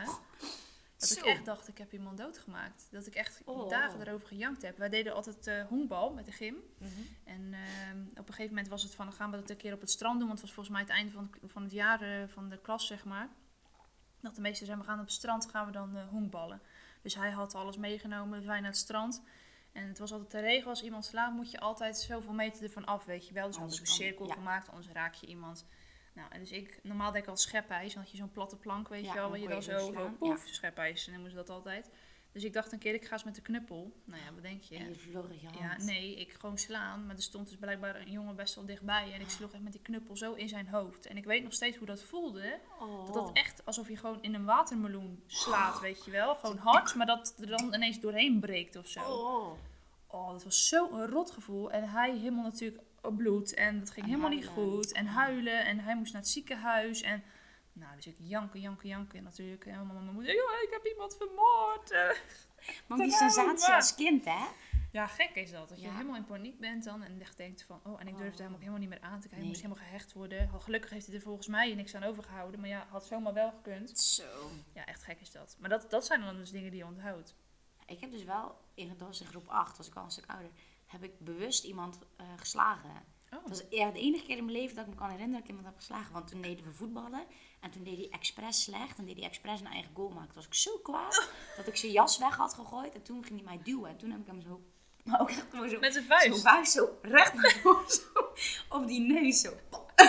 Dat Zo. ik echt dacht, ik heb iemand doodgemaakt. Dat ik echt Oh. dagen erover gejankt heb. Wij deden altijd eh honkbal met de gym. Mm-hmm. En ehm, op een gegeven moment was het van, dan gaan we dat een keer op het strand doen. Want het was volgens mij het einde van, van het jaar eh, van de klas, zeg maar. Dat de meesten zijn, we gaan op het strand, gaan we dan uh, honkballen. Dus hij had alles meegenomen, we zijn naar het strand. En het was altijd de regel, als iemand slaat moet je altijd zoveel meter ervan af, weet je wel. Dus we hadden Anders een kan- cirkel ja. gemaakt, anders raak je iemand. Nou, en dus ik, normaal denk ik al schepijs, want je zo'n platte plank, weet Ja, je wel, dan waar je kon dan je zo, zo zo slaan, poef, schepijs noemen ze dat altijd. Dus ik dacht een keer, ik ga eens met de knuppel. Nou ja, wat denk je? En je verloor je hand. Ja, nee, ik gewoon slaan. Maar er stond dus blijkbaar een jongen best wel dichtbij. En ik sloeg echt met die knuppel zo in zijn hoofd. En ik weet nog steeds hoe dat voelde. Oh. Dat dat echt alsof je gewoon in een watermeloen slaat, weet je wel. Gewoon hard, maar dat er dan ineens doorheen breekt of zo. Oh. Oh, dat was zo'n rot gevoel. En hij helemaal natuurlijk op bloed. En dat ging En helemaal niet huilen. goed. En huilen. En hij moest naar het ziekenhuis. En nou, dus ik janken, janken, janken. En natuurlijk helemaal met mijn moeder. Ja, ik heb iemand vermoord. Eh. Maar die Dat sensatie hou als kind, hè? Ja, gek is dat. Dat je Ja. helemaal in paniek bent dan. En echt denkt van, oh, en ik durfde hem ook helemaal niet meer aan te kijken. Hij Nee. moest helemaal gehecht worden. Al gelukkig heeft hij er volgens mij niks aan overgehouden. Maar ja, had zomaar wel gekund. Zo. Ja, echt gek is dat. Maar dat, dat zijn dan dus dingen die je onthoudt. Ik heb dus wel, in, dat was in groep acht, was ik al een stuk ouder, heb ik bewust iemand uh, geslagen. Oh. Dat is ja, de enige keer in mijn leven dat ik me kan herinneren dat ik iemand heb geslagen. Want toen deden we voetballen en toen deed hij expres slecht. En deed hij expres een eigen goal maken. Toen was ik zo kwaad dat ik zijn jas weg had gegooid. En toen ging hij mij duwen. En toen heb ik hem zo, maar ook echt gewoon zo, Met zijn vuist. zo vuist zo recht naar voren, zo op die neus zo.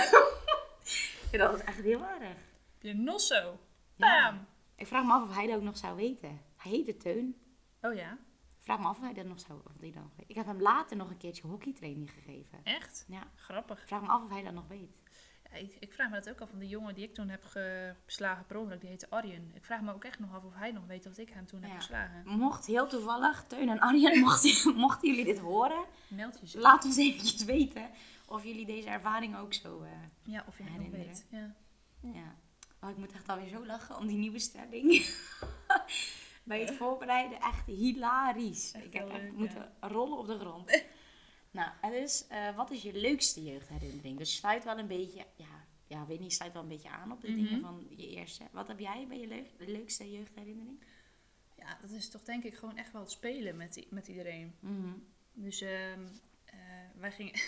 Ja, dat was echt heel erg. Je nosso. Ja. Bam. Ik vraag me af of hij dat ook nog zou weten. Hij heette Teun. Oh ja? Ik vraag me af of hij dat nog zou of die dan nog weet. Ik heb hem later nog een keertje hockeytraining gegeven. Echt? Ja. Grappig. Ik vraag me af of hij dat nog weet. Ja, ik, ik vraag me dat ook af van de jongen die ik toen heb ge- geslagen per ongeluk. Die heette Arjen. Ik vraag me ook echt nog af of hij nog weet dat ik hem toen heb Ja. geslagen. Mocht heel toevallig, Teun en Arjen, mochten, mochten jullie dit horen, Meld je ze. laat ons eventjes weten of jullie deze ervaring ook zo... eh, Ja, of je het nog herinneren. weet. Ja. ja. Oh, ik moet echt alweer zo lachen om die nieuwe stelling. Bij het voorbereiden, echt hilarisch. Echt Ik heb heel echt leuk, moeten rollen op de grond. Nou, en dus, eh, wat is je leukste jeugdherinnering? Dus sluit wel een beetje, ja, ja, weet niet, sluit wel een beetje aan op de Mhm. dingen van je eerste. Wat heb jij bij je leuk, de leukste jeugdherinnering? Ja, dat is toch denk ik gewoon echt wel het spelen met, i- met iedereen. Mhm. Dus ehm, eh, wij, gingen,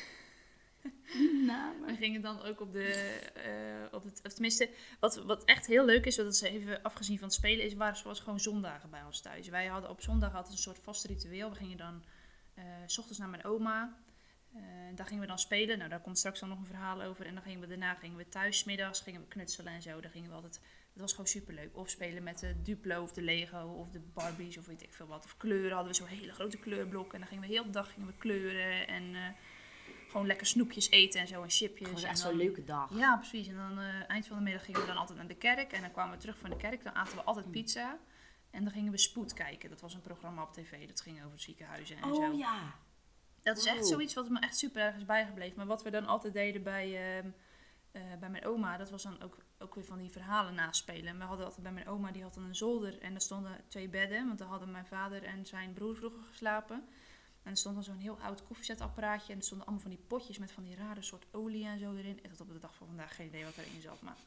Nou, wij gingen dan ook op de... eh, op het, of tenminste, wat, wat echt heel leuk is, wat is even afgezien van het spelen, is, waren zoals gewoon zondagen bij ons thuis. Wij hadden op zondag altijd een soort vast ritueel. We gingen dan eh, s ochtends naar mijn oma. Eh, daar gingen we dan spelen. Nou, daar komt straks dan nog een verhaal over. En dan gingen we daarna gingen we thuis, 's middags gingen we knutselen en zo. Daar gingen we altijd... Het was gewoon superleuk. Of spelen met de Duplo of de Lego of de Barbies of weet ik veel wat. Of kleuren hadden we zo'n hele grote kleurblokken. En dan gingen we heel de dag gingen we kleuren en eh, gewoon lekker snoepjes eten en zo en chipjes. gewoon En echt dan- zo'n leuke dag. Ja, precies. En dan eh, eind van de middag gingen we dan altijd naar de kerk. En dan kwamen we terug van de kerk. Dan aten we altijd pizza. En dan gingen we Spoed kijken. Dat was een programma op tv. Dat ging over ziekenhuizen en zo. Oh ja. Dat is echt Wow. zoiets wat me echt super erg is bijgebleven. Maar wat we dan altijd deden bij, ehm, eh, bij mijn oma, dat was dan ook, ook weer van die verhalen naspelen. En we hadden altijd bij mijn oma, die had dan een zolder en daar stonden twee bedden. Want daar hadden mijn vader en zijn broer vroeger geslapen. En er stond dan zo'n heel oud koffiezetapparaatje. En er stonden allemaal van die potjes met van die rare soort olie en zo erin. Ik had op de dag van vandaag geen idee wat erin zat, maar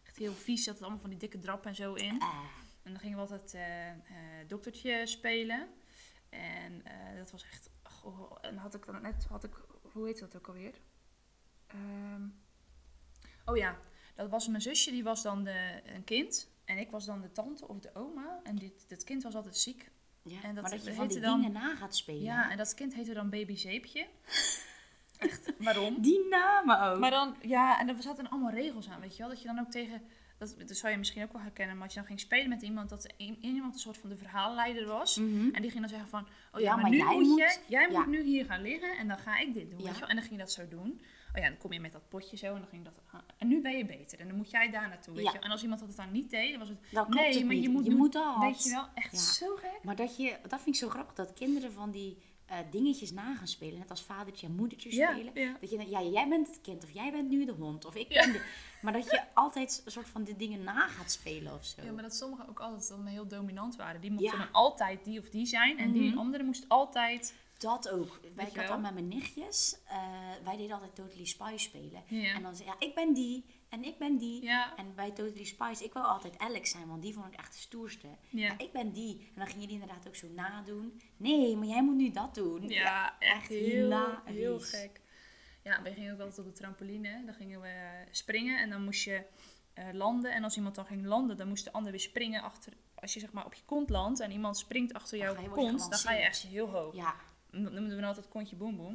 Echt heel vies, zat het allemaal van die dikke drap en zo in. Uh, En dan gingen we altijd uh, uh, doktertje spelen. En uh, dat was echt... Oh, en had ik dan net... Had ik, hoe heet dat ook alweer? Um, oh ja, dat was mijn zusje. Die was dan de, een kind. En ik was dan de tante of de oma. En dit, dit kind was altijd ziek. ja, En dat, maar dat je dat van die dan, dingen na gaat spelen. Ja, en dat kind heette dan Baby Zeepje. Echt, waarom? Die namen ook. Maar dan, ja, en er zaten allemaal regels aan, weet je wel. Dat je dan ook tegen... Dat, dat zou je misschien ook wel herkennen, maar als je dan ging spelen met iemand, dat een, iemand een soort van de verhaalleider was. Mm-hmm. En die ging dan zeggen van, oh ja, Ja, maar, maar nu jij moet, moet- je, jij ja. moet nu hier gaan liggen en dan ga ik dit doen, Ja. weet je wel. En dan ging je dat zo doen. Oh ja, dan kom je met dat potje zo en dan ging dat, en nu ben je beter en dan moet jij daar naartoe, weet Ja. je wel. En als iemand dat dan niet deed, dan was het, Dan klopt nee, het maar niet. je moet, je nu- moet dat. weet je wel, echt Ja. zo gek. Maar dat, je, dat vind ik zo grappig, dat kinderen van die uh, dingetjes na gaan spelen. Net als vadertje en moedertje Ja, spelen. ja. Dat je denkt, ja, jij bent het kind of jij bent nu de hond. Of ik Ja. ben de... Maar dat je altijd een soort van de dingen na gaat spelen of zo. Ja, maar dat sommigen ook altijd dan heel dominant waren. Die mochten Ja. dan altijd die of die zijn en die Mhm. andere moest altijd... Dat ook. Wij je ik had wel? al met mijn nichtjes. Uh, wij deden altijd Totally Spice spelen. Ja. En dan zei ja, ik ben die en ik ben die. Ja. En bij Totally Spice, ik wou altijd Alex zijn, want die vond ik echt de stoerste. Ja. Maar ik ben die. En dan ging je die inderdaad ook zo nadoen. Nee, maar jij moet nu dat doen. Ja, echt echt heel, hilarisch. heel gek. Ja, wij gingen ook altijd op de trampoline. Dan gingen we springen en dan moest je uh, landen. En als iemand dan ging landen, dan moest de ander weer springen achter... Als je zeg maar op je kont landt en iemand springt achter Dan jouw ga je- word je kont, dan ga je echt gelanceerd. heel hoog. Ja. Dat noemden we dan altijd kontje boem boem.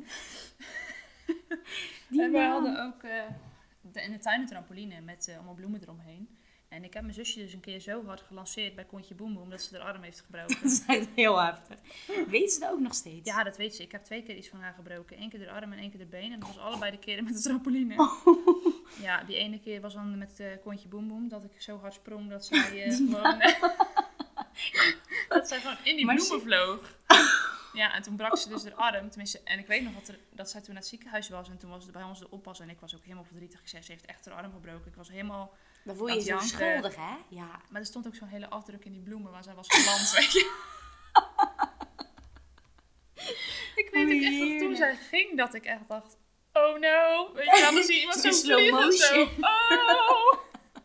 Die En wij naam. hadden ook uh, de, in de tuin een trampoline met uh, allemaal bloemen eromheen. En ik heb mijn zusje dus een keer zo hard gelanceerd bij kontje boem boem dat ze haar arm heeft gebroken. Dat is echt heel heftig. Weet ze dat ook nog steeds? Ja, dat weet ze. Ik heb twee keer iets van haar gebroken. Eén keer de arm en één keer de been. En dat was allebei de keren met de trampoline. Ja, die ene keer was dan met uh, kontje boem boem. Dat ik zo hard sprong dat zij uh, gewoon... dat zij gewoon in die Maar bloemen ze- vloog. Ja, en toen brak ze dus haar arm. Tenminste, en ik weet nog dat, er, dat zij toen naar het ziekenhuis was. En toen was het bij ons de oppas. En ik was ook helemaal verdrietig. Ik zei, ze heeft echt haar arm gebroken. Ik was helemaal... Dan voel je Dat je zo janken. schuldig, hè? Ja. Maar er stond ook zo'n hele afdruk in die bloemen waar zij was geland, weet je. Ik weet Oh, ook echt nog toen heerlijk. zij ging dat ik echt dacht, oh no. Weet je wel, dan zie je iemand zo In slow vliegen zo. motion. Oh.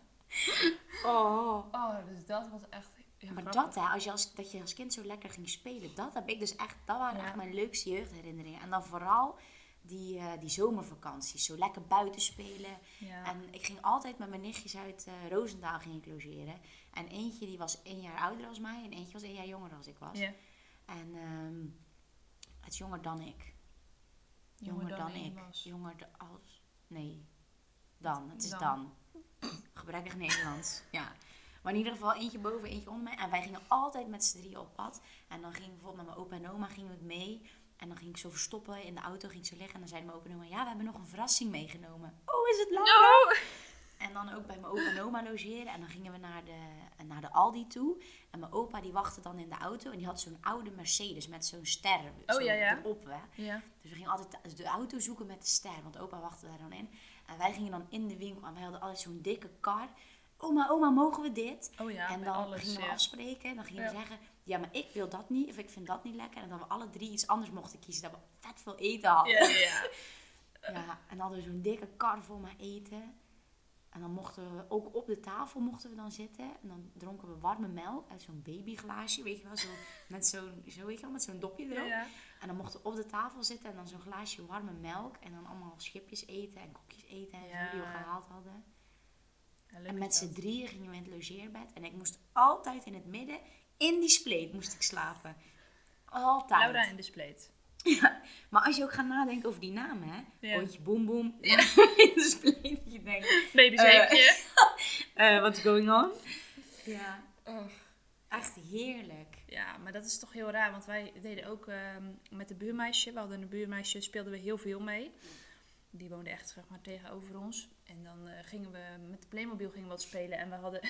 Oh. Oh, dus dat was echt ja, Maar grappig. dat, hè, als je als, dat je als kind zo lekker ging spelen, dat heb ik dus echt, dat waren Ja. echt mijn leukste jeugdherinneringen. En dan vooral die, uh, die zomervakanties, zo lekker buiten spelen. Ja. En ik ging altijd met mijn nichtjes uit uh, Roosendaal ging ik logeren. En eentje die was één jaar ouder dan mij en eentje was één jaar jonger dan ik was. Ja. En um, het is jonger dan ik. Jonger, Jonger dan dan, ik ik. was. Jonger da- als... Nee. Dan. Het is Dan. dan. Gebrekkig Nederlands. Ja. Maar in ieder geval eentje boven, eentje onder mij. En wij gingen altijd met z'n drieën op pad. En dan ging bijvoorbeeld met mijn opa en oma gingen we mee. En dan ging ik zo verstoppen in de auto, ging ik zo liggen. En dan zei mijn opa en oma, ja, we hebben nog een verrassing meegenomen. Oh, is het Laura? No! En dan ook bij mijn opa en oma logeren. En dan gingen we naar de, naar de Aldi toe. En mijn opa die wachtte dan in de auto. En die had zo'n oude Mercedes met zo'n ster Oh, zo ja, ja. erop. Hè. Ja. Dus we gingen altijd de auto zoeken met de ster. Want opa wachtte daar dan in. En wij gingen dan in de winkel. En wij hadden altijd zo'n dikke kar. Oma, oma, mogen we dit? Oh ja, en met dan alles, gingen we ja. afspreken. Dan gingen Ja. we zeggen, ja, maar ik wil dat niet. Of ik vind dat niet lekker. En dat we alle drie iets anders mochten kiezen. Dat we vet veel eten hadden. Ja, ja. Ja, en dan hadden we zo'n dikke kar vol met eten. En dan mochten we, ook op de tafel mochten we dan zitten. En dan dronken we warme melk uit zo'n babyglaasje, weet je wel. Zo, met zo'n, zo, weet je wel, met zo'n dopje erop. Ja, ja. En dan mochten we op de tafel zitten en dan zo'n glaasje warme melk. En dan allemaal schipjes eten en koekjes eten en Ja. zo die we gehaald hadden. Ja, leuk En is met z'n dat. drieën gingen we in het logeerbed. En ik moest altijd in het midden, in die spleet moest ik slapen. Altijd. Laura in de spleet. Ja, maar als je ook gaat nadenken over die namen, hè. Ja. Kontje boem boem. Ja. In de spleet, dat je denkt, Babyzeepje. uh, what's going on? Ja, Oh. echt heerlijk. Ja, maar dat is toch heel raar, want wij deden ook ehm, met de buurmeisje. We hadden een buurmeisje, speelden we heel veel mee. Die woonde echt zeg maar, tegenover ons. En dan uh, gingen we met de Playmobil gingen we wat spelen en we hadden...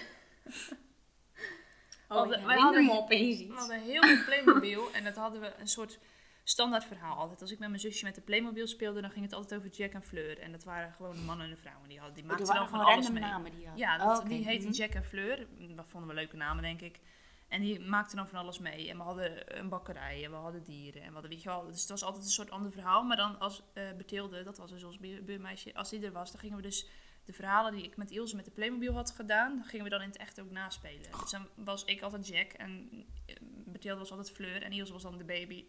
Oh, hadden- ik wij herinner hadden- me opeens We iets. hadden heel veel Playmobil en dat hadden we een soort standaard verhaal altijd. Als ik met mijn zusje met de Playmobil speelde, dan ging het altijd over Jack en Fleur. En dat waren gewoon de mannen en de vrouwen. Die, hadden, die Oh, er maakten waren dan van gewoon alles random mee. namen die had. Ja, dat, Oh, oké. die heette Mhm. Jack en Fleur. Dat vonden we leuke namen, denk ik. En die maakten dan van alles mee. En we hadden een bakkerij en we hadden dieren. En we hadden, weet je wel, dus het was altijd een soort ander verhaal. Maar dan als uh, Beteelde, dat was dus ons buur- buurmeisje, als die er was, dan gingen we dus de verhalen die ik met Ilse met de Playmobil had gedaan, dan gingen we dan in het echt ook naspelen. Dus dan was ik altijd Jack en Mathilde was altijd Fleur en Ilse was dan de baby.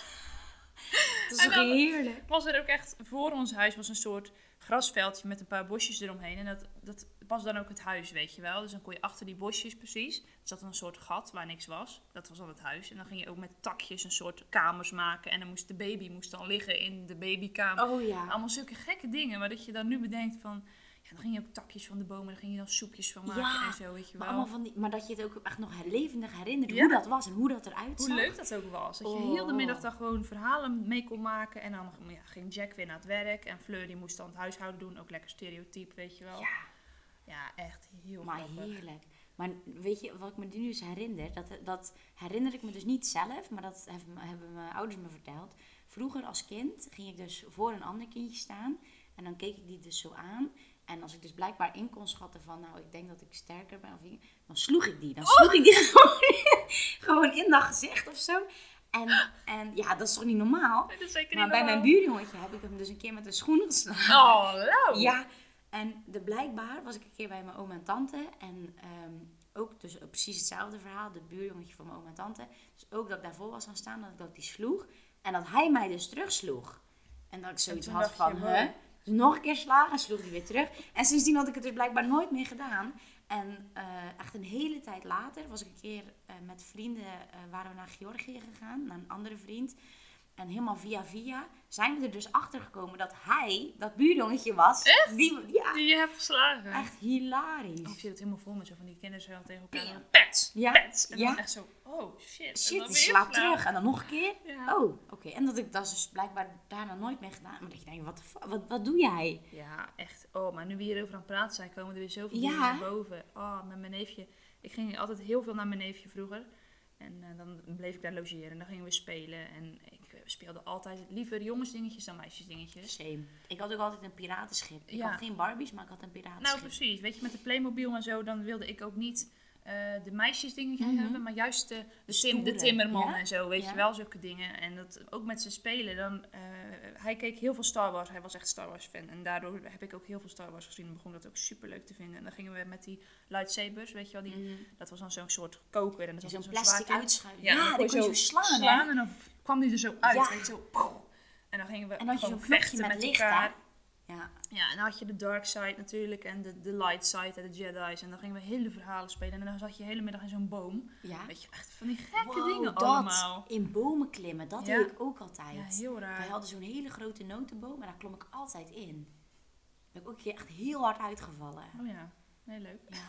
Dat is toch heerlijk. Was er ook echt, voor ons huis was een soort grasveldje met een paar bosjes eromheen. En dat, dat was dan ook het huis, weet je wel. Dus dan kon je achter die bosjes precies, er zat een soort gat waar niks was. Dat was dan het huis. En dan ging je ook met takjes een soort kamers maken. En dan moest de baby moest dan liggen in de babykamer. Oh ja. Allemaal zulke gekke dingen, maar dat je dan nu bedenkt van... Ja, dan ging je ook takjes van de bomen, dan ging je dan soepjes van maken Ja, en zo, weet je wel. Maar, allemaal van die, maar dat je het ook echt nog levendig herinnert Ja. hoe dat was en hoe dat eruit zag. Hoe leuk dat ook was. Dat je Oh. heel de middag dan gewoon verhalen mee kon maken. En dan ja, ging Jack weer naar het werk. En Fleur die moest dan het huishouden doen. Ook lekker stereotyp, weet je wel. Ja, Ja, echt heel maar grappig. heerlijk. Maar weet je, wat ik me nu dus herinner, dat, dat herinner ik me dus niet zelf, maar dat hebben, hebben mijn ouders me verteld. Vroeger als kind ging ik dus voor een ander kindje staan en dan keek ik die dus zo aan. En als ik dus blijkbaar in kon schatten van, nou, ik denk dat ik sterker ben, of ik, dan sloeg ik die. Dan sloeg ik die gewoon, gewoon in dat gezicht of zo. En, en ja, dat is toch niet normaal? Nee, dat is zeker Maar niet bij mijn normaal. buurjongetje heb ik hem dus een keer met een schoen geslagen. Oh, lauw. Ja, en de, blijkbaar was ik een keer bij mijn oom en tante. En ehm, ook dus precies hetzelfde verhaal. De buurjongetje van mijn oom en tante. Dus ook dat ik daarvoor was gaan staan, dat ik dat die sloeg. En dat hij mij dus terugsloeg. En dat ik zoiets toen had dacht van, je, hè? wow. Dus nog een keer slagen en sloeg hij weer terug. En sindsdien had ik het dus blijkbaar nooit meer gedaan. En eh, echt een hele tijd later was ik een keer eh, met vrienden, eh, waren we naar Georgië gegaan. Naar een andere vriend. En helemaal via via zijn we er dus achter gekomen dat hij, dat buurjongetje was. Echt? Die, ja, Die je hebt geslagen. echt hilarisch. Oh, ik zie het helemaal vol met zo van die kinderen zo tegen elkaar. Ja. Dan Pets, Ja. pets. En Ja. dan echt zo, oh shit. En Shit, dan die weer slaat slaan. terug. En dan nog een keer. Ja. Oh, oké. En dat ik dat is dus blijkbaar daarna nooit meer gedaan. Maar dat je denkt, wat, de fu- wat, wat doe jij? Ja, echt. Oh, maar nu we hierover aan het praten zijn, komen er weer zoveel Ja. dingen naar boven. Oh, met mijn neefje. Ik ging altijd heel veel naar mijn neefje vroeger. En eh, dan bleef ik daar logeren. En dan gingen we spelen. En ik eh, speelde altijd liever jongensdingetjes dan meisjesdingetjes. Same. Ik had ook altijd een piratenschip. Ik Ja. had geen Barbies, maar ik had een piratenschip. Nou, precies. Weet je, met de Playmobil en zo, dan wilde ik ook niet eh, de meisjesdingetjes Mhm. hebben, maar juist de, de, De tim, de stoere, timmerman ja? en zo, weet Ja. je wel, zulke dingen. En dat ook met zijn spelen, dan, eh, hij keek heel veel Star Wars, hij was echt Star Wars fan. En daardoor heb ik ook heel veel Star Wars gezien en begon dat ook super leuk te vinden. En dan gingen we met die lightsabers, weet je wel, die, Mhm. dat was dan zo'n soort koker. En dat was Zo'n dan plastic zwaard in. uitschuiven. Ja, Ja, dan die kon je kon je zo zo slaan, slaan hè? en dan kwam die er zo uit, Ja. weet je, zo. pow. En dan gingen we En dan had je gewoon zo'n knopje vechten met met licht, elkaar. hè? Ja. Ja, en dan had je de dark side natuurlijk en de, de light side en de Jedi's. En dan gingen we hele verhalen spelen. En dan zat je de hele middag in zo'n boom. Ja. Weet je, echt van die gekke Wow, dingen dat. allemaal. In bomen klimmen, dat Ja. deed ik ook altijd. Ja, heel Wij raar. hadden zo'n hele grote notenboom en daar klom ik altijd in. Daar ben ik ook een keer echt heel hard uitgevallen. Oh ja, heel leuk. Ja.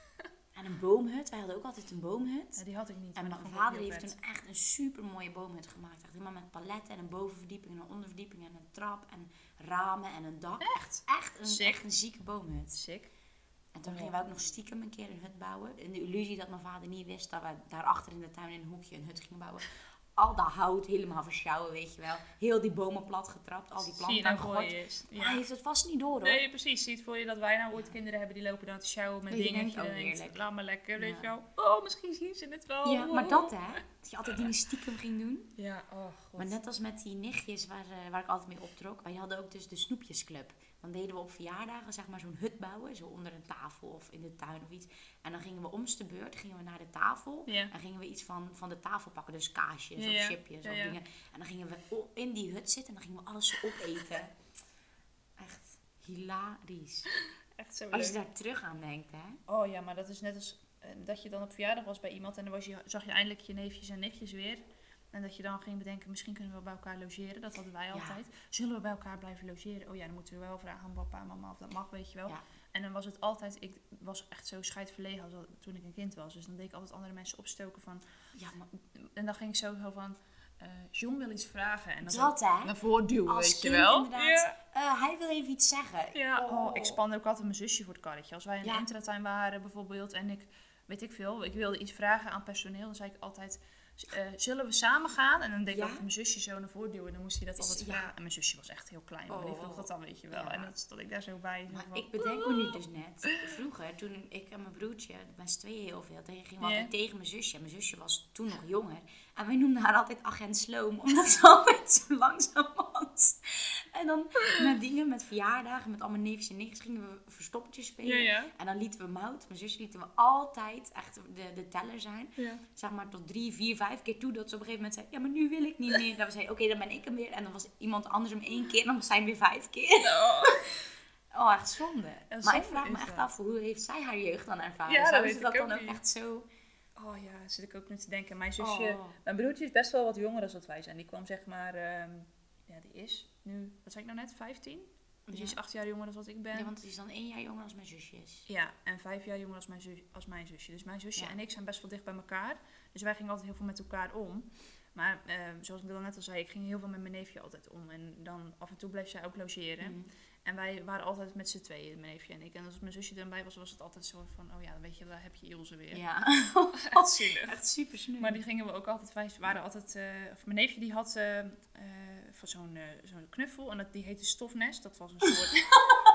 En een boomhut. Wij hadden ook altijd een boomhut. Ja, die had ik niet. En maar mijn dat vond ik vader heel heeft vet. toen echt een super mooie boomhut gemaakt. Echt helemaal met paletten en een bovenverdieping en een onderverdieping en een trap en ramen en een dak. Echt, echt, een, Sick. echt een zieke boomhut. Sick. En toen gingen we ook nog stiekem een keer een hut bouwen. In de illusie dat mijn vader niet wist dat we daarachter in de tuin in een hoekje een hut gingen bouwen. Al dat hout helemaal versjouwen, weet je wel. Heel die bomen plat getrapt, al die Zie je planten nou daar voor gegooid. je is. Maar hij heeft het vast niet door hoor. Nee, precies. Zie het voor je dat wij nou ooit kinderen hebben die lopen dan te sjouwen met Ja, je dingen. denkt, En je oh, denkt, heerlijk. laat maar lekker, weet Ja. je wel. Oh, misschien zien ze het wel. Ja, maar dat hè. Dat je altijd dingen stiekem ging doen. Ja, oh god. Maar net als met die nichtjes waar, eh, waar ik altijd mee optrok. Wij hadden ook dus de snoepjesclub. Dan deden we op verjaardagen zeg maar zo'n hut bouwen. Zo onder een tafel of in de tuin of iets. En dan gingen we omste beurt gingen we naar de tafel. Ja. En gingen we iets van, van de tafel pakken. Dus kaasjes Ja, of ja. chipjes Ja, of ja. dingen. En dan gingen we o- in die hut zitten. En dan gingen we alles zo opeten. Echt hilarisch. Echt zo Als je leuk. daar terug aan denkt hè. Oh ja, maar dat is net als eh, dat je dan op verjaardag was bij iemand en dan was je, zag je eindelijk je neefjes en nichtjes weer. En dat je dan ging bedenken, misschien kunnen we bij elkaar logeren. Dat hadden wij Ja. altijd. Zullen we bij elkaar blijven logeren? Oh ja, dan moeten we wel vragen aan papa en mama of dat mag, weet je wel. Ja. En dan was het altijd, ik was echt zo scheidverlegen als dat- toen ik een kind was. Dus dan deed ik altijd andere mensen opstoken van. Ja, maar En dan ging ik zo van, eh John wil iets vragen. En dan dat zo hè. naar voren duwen, Als weet je kind wel. inderdaad. Ja. Eh, hij wil even iets zeggen. Ja, oh, ik spande ook altijd mijn zusje voor het karretje. Als wij in de Ja. intratuin waren bijvoorbeeld en ik, weet ik veel, ik wilde iets vragen aan personeel, dan zei ik altijd, uh, zullen we samen gaan? En dan deed ik Ja? altijd mijn zusje zo naar voren duwen. En dan moest hij dat altijd Ja. vragen. En mijn zusje was echt heel klein. Maar die Oh. vroeg dat dan, weet je wel. Ja. En dan stond ik daar zo bij. Zo Maar van, ik bedenk me nu dus net, vroeger, toen ik en mijn broertje, met z'n tweeën heel veel, dan gingen we Ja. altijd tegen mijn zusje. Mijn zusje was toen nog jonger. En wij noemden haar altijd agent Sloom, omdat ze altijd zo langzaam was. En dan met dingen, met verjaardagen, met allemaal neefjes en nichtjes, gingen we verstoppertjes spelen. Ja, ja. En dan lieten we Mout, mijn zusje, lieten we altijd echt de, de teller zijn. Ja. Zeg maar tot drie, vier, vijf keer toe, dat ze op een gegeven moment zei, ja, maar nu wil ik niet meer. Dan zei oké, okay, dan ben ik hem weer. En dan was iemand anders hem één keer en dan was zij hem weer vijf keer. Oh. Oh, echt zonde. En maar ik zonde vraag me is echt dat. af, hoe heeft zij haar jeugd dan ervaren? Ja, dat Zou weet ze ik dat ook dan ook niet. echt zo... Oh ja, zit ik ook nu te denken. Mijn zusje, Oh. mijn broertje is best wel wat jonger dan wat wij zijn. Die kwam zeg maar, ehm, ja die is nu, wat zei ik nou net, vijftien? Dus die is Ja. acht jaar jonger dan wat ik ben. Ja, want het is dan één jaar jonger dan mijn zusjes. Ja, en vijf jaar jonger als mijn, zus, als mijn zusje. Dus mijn zusje Ja. en ik zijn best wel dicht bij elkaar. Dus wij gingen altijd heel veel met elkaar om. Maar eh, zoals ik al net al zei, ik ging heel veel met mijn neefje altijd om. En dan af en toe bleef zij ook logeren. Mm. En wij waren altijd met z'n tweeën, mijn neefje en ik. En als mijn zusje erbij was, was het altijd zo van... Oh ja, dan weet je, daar heb je Ilse weer. Ja. Echt zielig. Echt super sneu. Maar die gingen we ook altijd... Wij waren altijd... eh, of mijn neefje die had eh, eh, van zo'n, eh, zo'n knuffel. En dat, die heette Stofnest. Dat was een soort...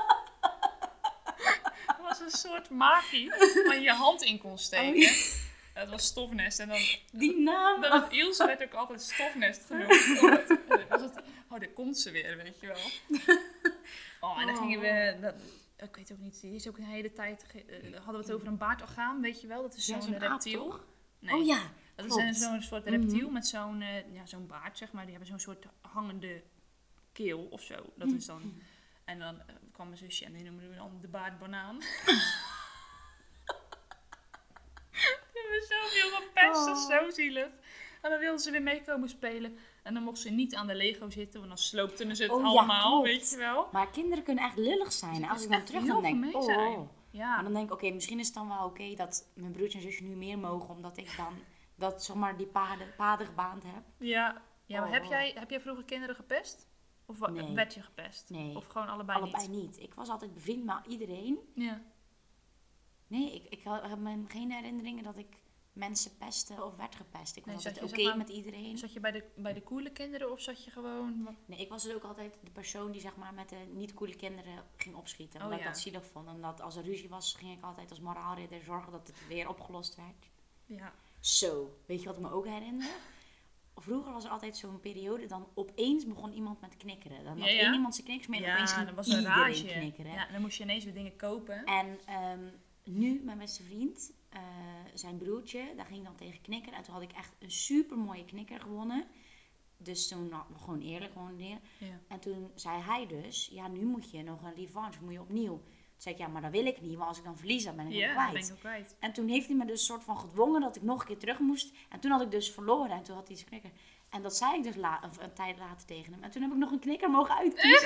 dat was een soort magie waar je je hand in kon steken. Oh, ja. Het was Stofnest. En dan... Die naam. Dan had Ilse werd ook altijd Stofnest genoemd. Omdat, eh, was het, oh, daar komt ze weer, weet je wel. Oh, en dan gingen we... Dat, ik weet ook niet, die is ook een hele tijd... ge- eh, hadden we het over een baardorgaan, weet je wel? Dat is Ja, zo'n zo'n aap, reptiel. toch? Nee. Oh ja, Dat klopt. is een- zo'n soort reptiel met zo'n eh, ja, zo'n baard, zeg maar. Die hebben zo'n soort hangende keel of zo. Dat is dan... En dan eh, kwam mijn zusje en die noemden we dan de baardbanaan. Die hebben zoveel gepest, dat is zo zielig. En dan wilden ze weer meekomen spelen. En dan mocht ze niet aan de Lego zitten, want dan sloopten ze het Oh ja, allemaal, klopt. weet je wel. Maar kinderen kunnen echt lullig zijn. Dus Als het ik is dan echt terug heel dan denk, gemeen oh, zijn. oh. Ja. Maar dan denk ik, oké, misschien is het dan wel oké dat mijn broertje en zusje nu meer mogen, omdat ik dan dat, zeg maar, die paden, paden gebaand heb. Ja, ja maar Oh. heb, jij, heb jij vroeger kinderen gepest? Of wa- Nee. werd je gepest? Nee. Of gewoon allebei, Allebei niet? niet. Ik was altijd bevriend met iedereen. Ja. Nee, ik, ik heb me geen herinneringen dat ik mensen pestte of werd gepest. Ik was Nee, altijd zat oké je, zeg maar, met iedereen. Zat je bij de, bij de coole kinderen of zat je gewoon... wat- Nee, ik was dus ook altijd de persoon die zeg maar met de niet coole kinderen ging opschieten. Oh, Omdat ik ja. dat zielig vond. En dat als er ruzie was, ging ik altijd als moraalridder zorgen dat het weer opgelost werd. Ja. Zo, weet je wat ik me ook herinner? Vroeger was er altijd zo'n periode, dan opeens begon iemand met knikkeren. Dan had Ja, ja. één iemand zijn knikkers mee en opeens Ja, ging dat was een iedereen rage. knikkeren. Ja, en dan moest je ineens weer dingen kopen. En ehm, nu, mijn beste vriend, eh, zijn broertje, daar ging dan tegen knikkeren. En toen had ik echt een super mooie knikker gewonnen. Dus toen, nou, gewoon eerlijk, gewoon neer. Ja. En toen zei hij dus, ja, nu moet je nog een revanche, moet je opnieuw. Toen zei ik, ja, maar dat wil ik niet, want als ik dan verlies, dan ben ik Ja, hem dat kwijt. ben ik ook kwijt. En toen heeft hij me dus een soort van gedwongen dat ik nog een keer terug moest. En toen had ik dus verloren en toen had hij zijn knikker. En dat zei ik dus la- een, een tijd later tegen hem. En toen heb ik nog een knikker mogen uitkiezen.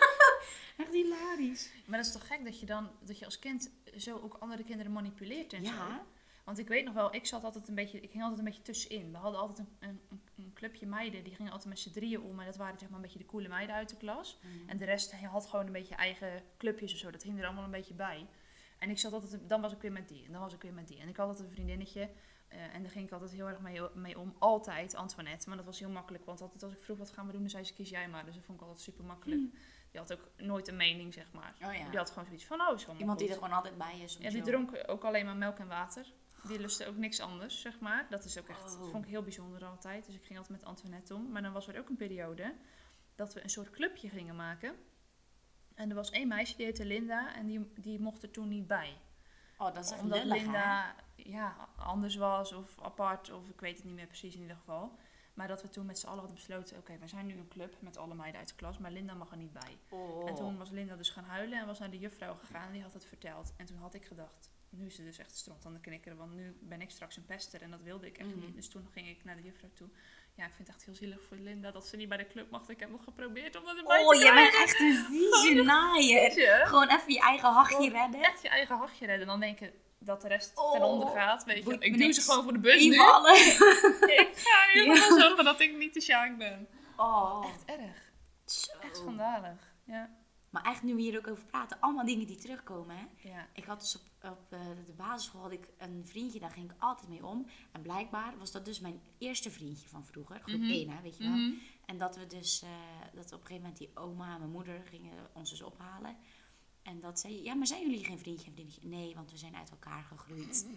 Echt hilarisch. Maar dat is toch gek dat je dan, dat je als kind zo ook andere kinderen manipuleert en zo. Ja. Want ik weet nog wel, ik zat altijd een beetje, ik ging altijd een beetje tussenin. We hadden altijd een, een, een clubje meiden, die gingen altijd met z'n drieën om. En dat waren zeg maar een beetje de coole meiden uit de klas. Mm. En de rest had gewoon een beetje eigen clubjes of zo. Dat hing er allemaal een beetje bij. En ik zat altijd, dan was ik weer met die en dan was ik weer met die. En ik had altijd een vriendinnetje. Uh, en daar ging ik altijd heel erg mee, mee om. Altijd Antoinette. Maar dat was heel makkelijk. Want altijd als ik vroeg wat gaan we doen, dan zei ze kies jij maar. Dus dat vond ik altijd super makkelijk. Mm. Die had ook nooit een mening, zeg maar. Oh ja. Die had gewoon zoiets van, oh, is allemaal Iemand die er goed. gewoon altijd bij is. om Ja, die zo- dronk ook alleen maar melk en water. Die lustte ook niks anders, zeg maar. Dat is ook echt, Oh. dat vond ik heel bijzonder altijd. Dus ik ging altijd met Antoinette om. Maar dan was er ook een periode dat we een soort clubje gingen maken. En er was één meisje, die heette Linda. En die, die mocht er toen niet bij. Oh, dat is echt Omdat lullig, hè? Linda ja, anders was of apart. Of ik weet het niet meer precies in ieder geval. Maar dat we toen met z'n allen hadden besloten. Oké, we zijn nu een club met alle meiden uit de klas. Maar Linda mag er niet bij. Oh. En toen was Linda dus gaan huilen en was naar de juffrouw gegaan en die had het verteld. En toen had ik gedacht, nu is ze dus echt stront aan de knikkeren, want nu ben ik straks een pester en dat wilde ik echt Mhm. niet. Dus toen ging ik naar de juffrouw toe. Ja, ik vind het echt heel zielig voor Linda dat ze niet bij de club mag. Ik heb nog geprobeerd om dat erbij Oh, te jij krijgen. bent echt een vieze naaier. je? Gewoon even je eigen hachje Gewoon redden. Echt je eigen hachje redden. Dan denken dat de rest Oh, ten onder gaat. Weet je. boeit Ik me doe niks. ze gewoon voor de bus nu. Invallen. Ik ga in ieder geval zorgen dat ik niet de Sjaak ben. Oh, Echt erg. zo. Echt schandalig. Ja. Maar echt nu we hier ook over praten, allemaal dingen die terugkomen. Hè? Ja. Ik had dus op, op uh, de basisschool had ik een vriendje, daar ging ik altijd mee om. En blijkbaar was dat dus mijn eerste vriendje van vroeger. Groep Mhm. één, hè, weet je wel. Mhm. En dat we dus, uh, dat op een gegeven moment die oma en mijn moeder gingen ons dus ophalen. En dat zei, ja, maar zijn jullie geen vriendje en vriendinnetje? Nee, want we zijn uit elkaar gegroeid.